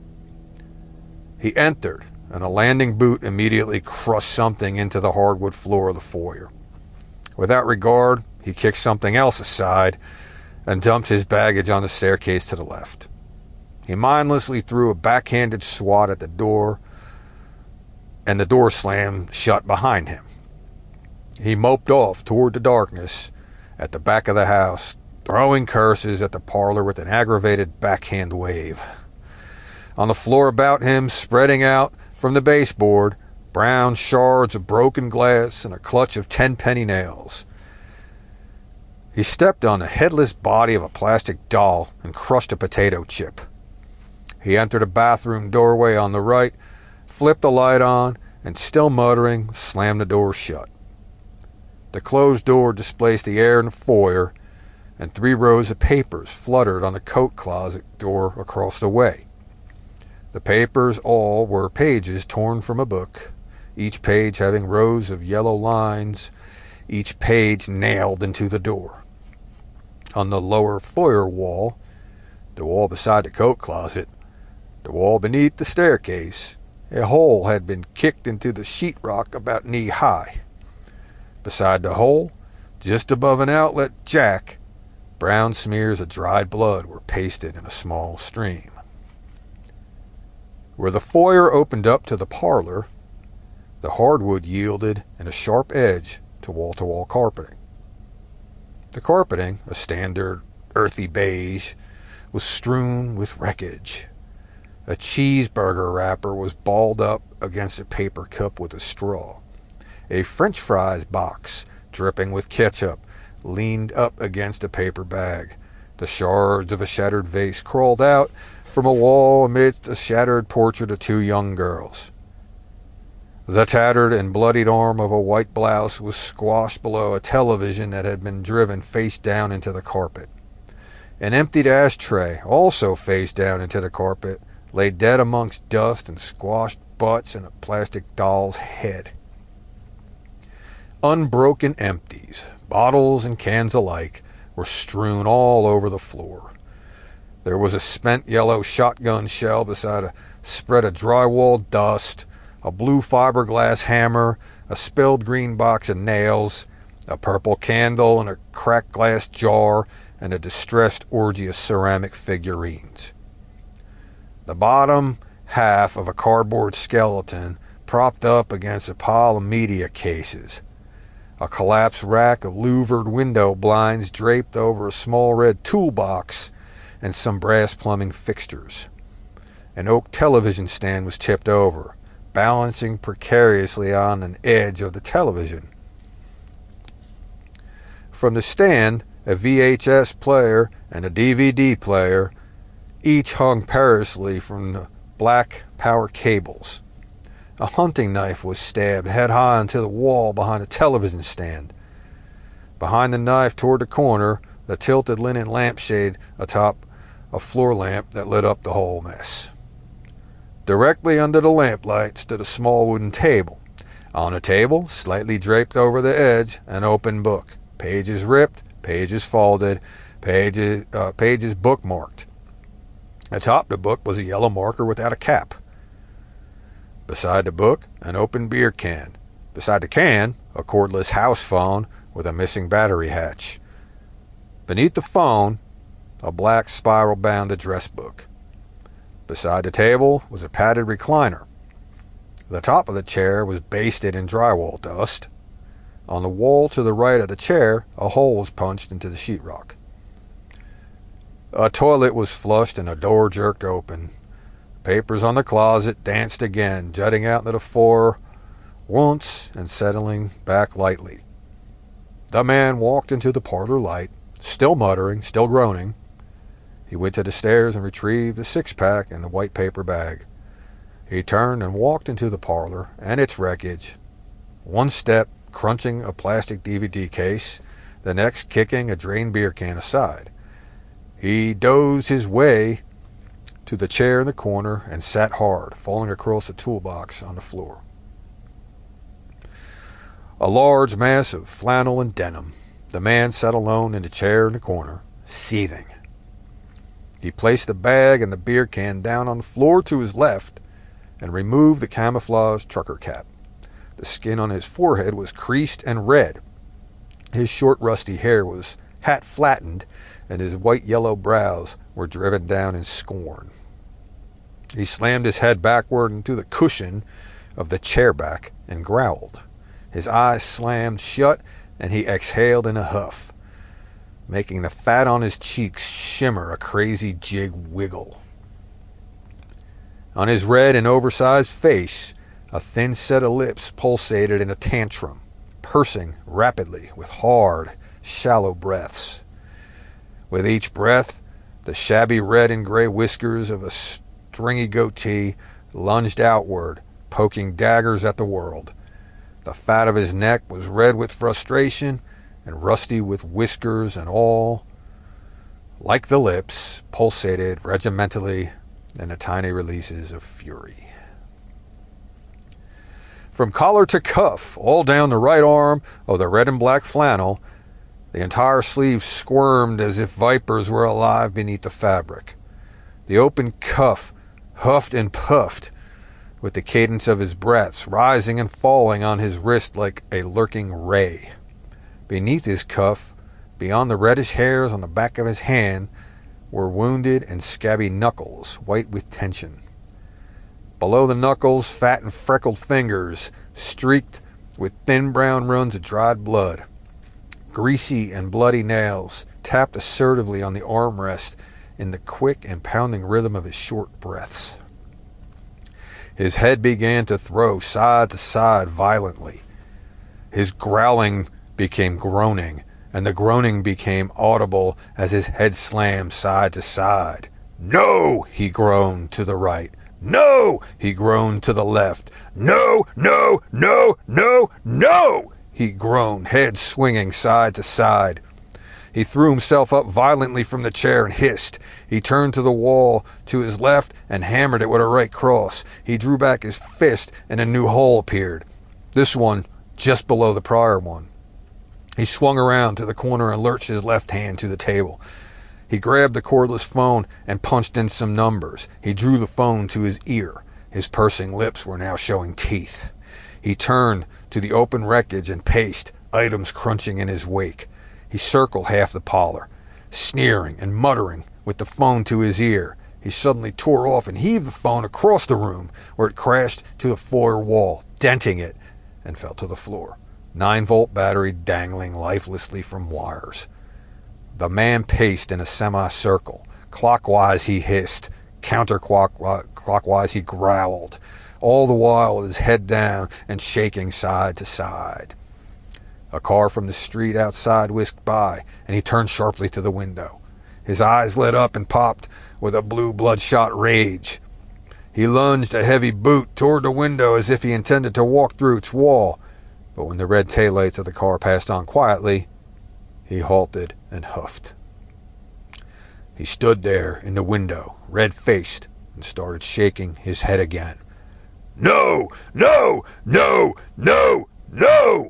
He entered, and a landing boot immediately crushed something into the hardwood floor of the foyer. Without regard, he kicked something else aside and dumped his baggage on the staircase to the left. He mindlessly threw a backhanded swat at the door, and the door slammed shut behind him. He moped off toward the darkness at the back of the house, throwing curses at the parlor with an aggravated backhand wave. On the floor about him, spreading out from the baseboard, brown shards of broken glass and a clutch of 10-penny nails. He stepped on the headless body of a plastic doll and crushed a potato chip. He entered a bathroom doorway on the right, flipped the light on, and still muttering, slammed the door shut. The closed door displaced the air in the foyer, and 3 rows of papers fluttered on the coat closet door across the way. The papers all were pages torn from a book, each page having rows of yellow lines, each page nailed into the door. On the lower foyer wall, the wall beside the coat closet, the wall beneath the staircase, a hole had been kicked into the sheetrock about knee-high. Beside the hole, just above an outlet jack, Brown smears of dried blood were pasted in a small stream. Where the foyer opened up to the parlor, the hardwood yielded in a sharp edge to wall-to-wall carpeting. The carpeting, a standard earthy beige, was strewn with wreckage. A cheeseburger wrapper was balled up against a paper cup with a straw. A French fries box, dripping with ketchup, leaned up against a paper bag. The shards of a shattered vase crawled out from a wall amidst a shattered portrait of two young girls. The tattered and bloodied arm of a white blouse was squashed below a television that had been driven face down into the carpet. An emptied ashtray, also face down into the carpet, lay dead amongst dust and squashed butts and a plastic doll's head. Unbroken empties, bottles and cans alike, were strewn all over the floor. There was a spent yellow shotgun shell beside a spread of drywall dust, a blue fiberglass hammer, a spilled green box of nails, a purple candle in a cracked glass jar, and a distressed orgy of ceramic figurines. The bottom half of a cardboard skeleton propped up against a pile of media cases. A collapsed rack of louvered window blinds draped over a small red toolbox and some brass plumbing fixtures. An oak television stand was tipped over, balancing precariously on an edge of the television. From the stand, a VHS player and a DVD player each hung perilously from the black power cables. A hunting knife was stabbed head-high into the wall behind a television stand. Behind the knife toward the corner, the tilted linen lampshade atop a floor lamp that lit up the whole mess. Directly under the lamplight stood a small wooden table. On the table, slightly draped over the edge, an open book. Pages ripped, pages folded, pages bookmarked. Atop the book was a yellow marker without a cap. Beside the book, an open beer can. Beside the can, a cordless house phone with a missing battery hatch. Beneath the phone, a black spiral-bound address book. Beside the table was a padded recliner. The top of the chair was basted in drywall dust. On the wall to the right of the chair, a hole was punched into the sheetrock. A toilet was flushed and a door jerked open. Papers on the closet danced again, jutting out into the floor once and settling back lightly. The man walked into the parlor light, still muttering, still groaning. He went to the stairs and retrieved the six-pack and the white paper bag. He turned and walked into the parlor and its wreckage. One step, crunching a plastic DVD case, the next kicking a drained beer can aside. He dozed his way to the chair in the corner and sat hard, falling across a toolbox on the floor. A large mass of flannel and denim. The man sat alone in the chair in the corner, seething. He placed the bag and the beer can down on the floor to his left and removed the camouflage trucker cap. The skin on his forehead was creased and red. His short rusty hair was hat-flattened, and his white-yellow brows were driven down in scorn. He slammed his head backward into the cushion of the chair back and growled. His eyes slammed shut, and he exhaled in a huff, making the fat on his cheeks shimmer a crazy jig wiggle. On his red and oversized face, a thin set of lips pulsated in a tantrum, pursing rapidly with hard, shallow breaths. With each breath, the shabby red and gray whiskers of a stringy goatee lunged outward, poking daggers at the world. The fat of his neck was red with frustration and rusty with whiskers, and all, like the lips, pulsated regimentally in the tiny releases of fury. From collar to cuff, all down the right arm of the red and black flannel, the entire sleeve squirmed as if vipers were alive beneath the fabric. The open cuff huffed and puffed with the cadence of his breaths, rising and falling on his wrist like a lurking ray. Beneath his cuff, Beyond the reddish hairs on the back of his hand were wounded and scabby knuckles, white with tension. Below the knuckles, fat and freckled fingers, streaked with thin brown runs of dried blood. Greasy and bloody nails tapped assertively on the armrest in the quick and pounding rhythm of his short breaths. His head began to throw side to side violently. His growling became groaning, and the groaning became audible as his head slammed side to side. "No!" he groaned to the right. "No!" he groaned to the left. "No, no, no, no, no!" he groaned, head swinging side to side. He threw himself up violently from the chair and hissed. He turned to the wall to his left and hammered it with a right cross. He drew back his fist and a new hole appeared, this one just below the prior one. He swung around to the corner and lurched his left hand to the table. He grabbed the cordless phone and punched in some numbers. He drew the phone to his ear. His pursing lips were now showing teeth. He turned to the open wreckage and paced, items crunching in his wake. He circled half the parlor, sneering and muttering with the phone to his ear. He suddenly tore off and heaved the phone across the room, where it crashed to the floor wall, denting it, and fell to the floor. 9-volt battery dangling lifelessly from wires. The man paced in a semicircle. Clockwise he hissed, counterclockwise he growled, all the while with his head down and shaking side to side. A car from the street outside whisked by, and he turned sharply to the window. His eyes lit up and popped with a blue bloodshot rage. He lunged a heavy boot toward the window as if he intended to walk through its wall, but when the red taillights of the car passed on quietly, he halted and huffed. He stood there in the window, red-faced, and started shaking his head again. "No! No! No! No! No!"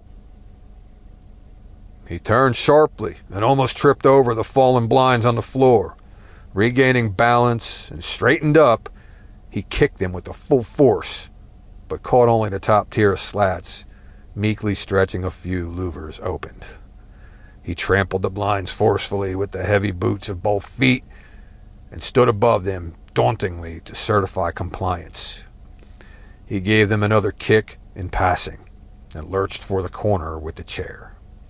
He turned sharply and almost tripped over the fallen blinds on the floor. Regaining balance and straightened up, he kicked them with a full force, but caught only the top tier of slats, meekly stretching a few louvers opened. He trampled the blinds forcefully with the heavy boots of both feet and stood above them dauntingly to certify compliance. He gave them another kick in passing and lurched for the corner with the chair.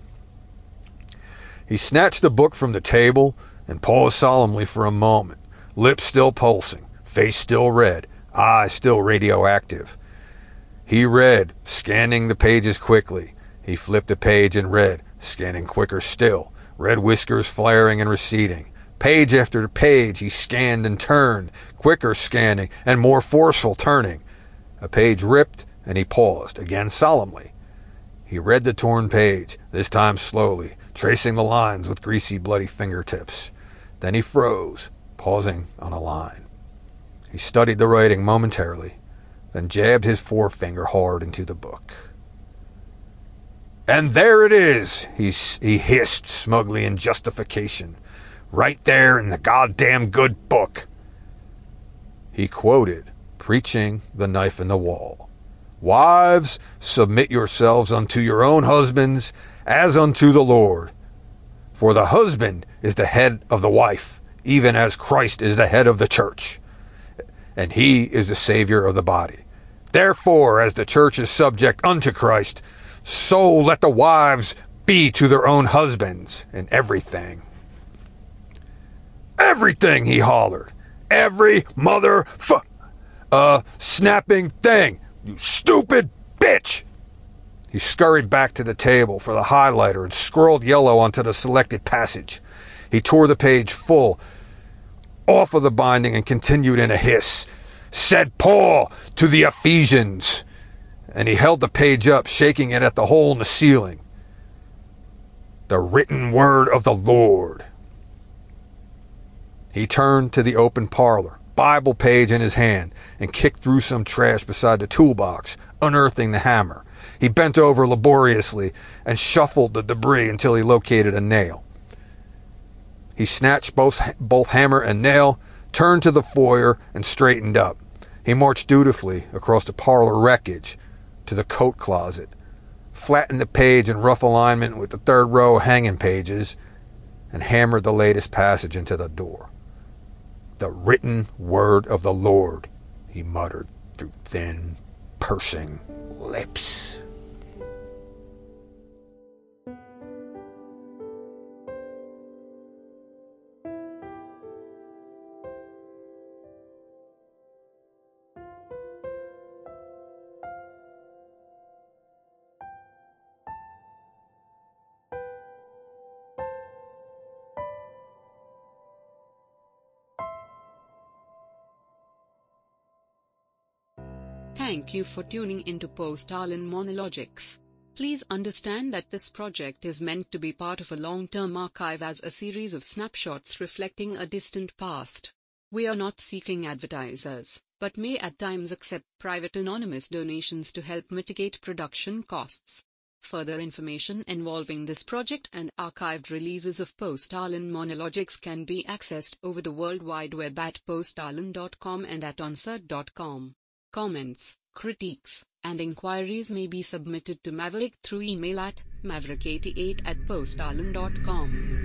He snatched the book from the table and paused solemnly for a moment, lips still pulsing, face still red, eyes still radioactive. He read, scanning the pages quickly. He flipped a page and read, scanning quicker still, red whiskers flaring and receding. Page after page he scanned and turned, quicker scanning and more forceful turning. A page ripped and he paused, again solemnly. He read the torn page, this time slowly, tracing the lines with greasy, bloody fingertips. Then he froze, pausing on a line. He studied the writing momentarily, then jabbed his forefinger hard into the book. "And there it is," he hissed smugly in justification. "Right there in the goddamn good book." He quoted, preaching the knife in the wall. "Wives, submit yourselves unto your own husbands, as unto the Lord. For the husband is the head of the wife, even as Christ is the head of the church, and he is the Savior of the body. Therefore, as the church is subject unto Christ, so let the wives be to their own husbands in everything." "Everything," he hollered. "Every snapping thing, you stupid bitch!" He scurried back to the table for the highlighter and scrolled yellow onto the selected passage. He tore the page full off of the binding and continued in a hiss. "Said Paul to the Ephesians," and he held the page up, shaking it at the hole in the ceiling. "The written word of the Lord." He turned to the open parlor, Bible page in his hand, and kicked through some trash beside the toolbox, unearthing the hammer. He bent over laboriously and shuffled the debris until he located a nail. He snatched both hammer and nail, turned to the foyer, and straightened up. He marched dutifully across the parlor wreckage to the coat closet, flattened the page in rough alignment with the third row of hanging pages, and hammered the latest passage into the door. "The written word of the Lord," he muttered through thin, pursing lips. Thank you for tuning into Post-Stalin Monologics. Please understand that this project is meant to be part of a long-term archive as a series of snapshots reflecting a distant past. We are not seeking advertisers, but may at times accept private anonymous donations to help mitigate production costs. Further information involving this project and archived releases of Post-Stalin Monologics can be accessed over the World Wide Web at poststalin.com and at onsert.com. Comments, critiques, and inquiries may be submitted to Maverick through email at maverick88@poststalin.com.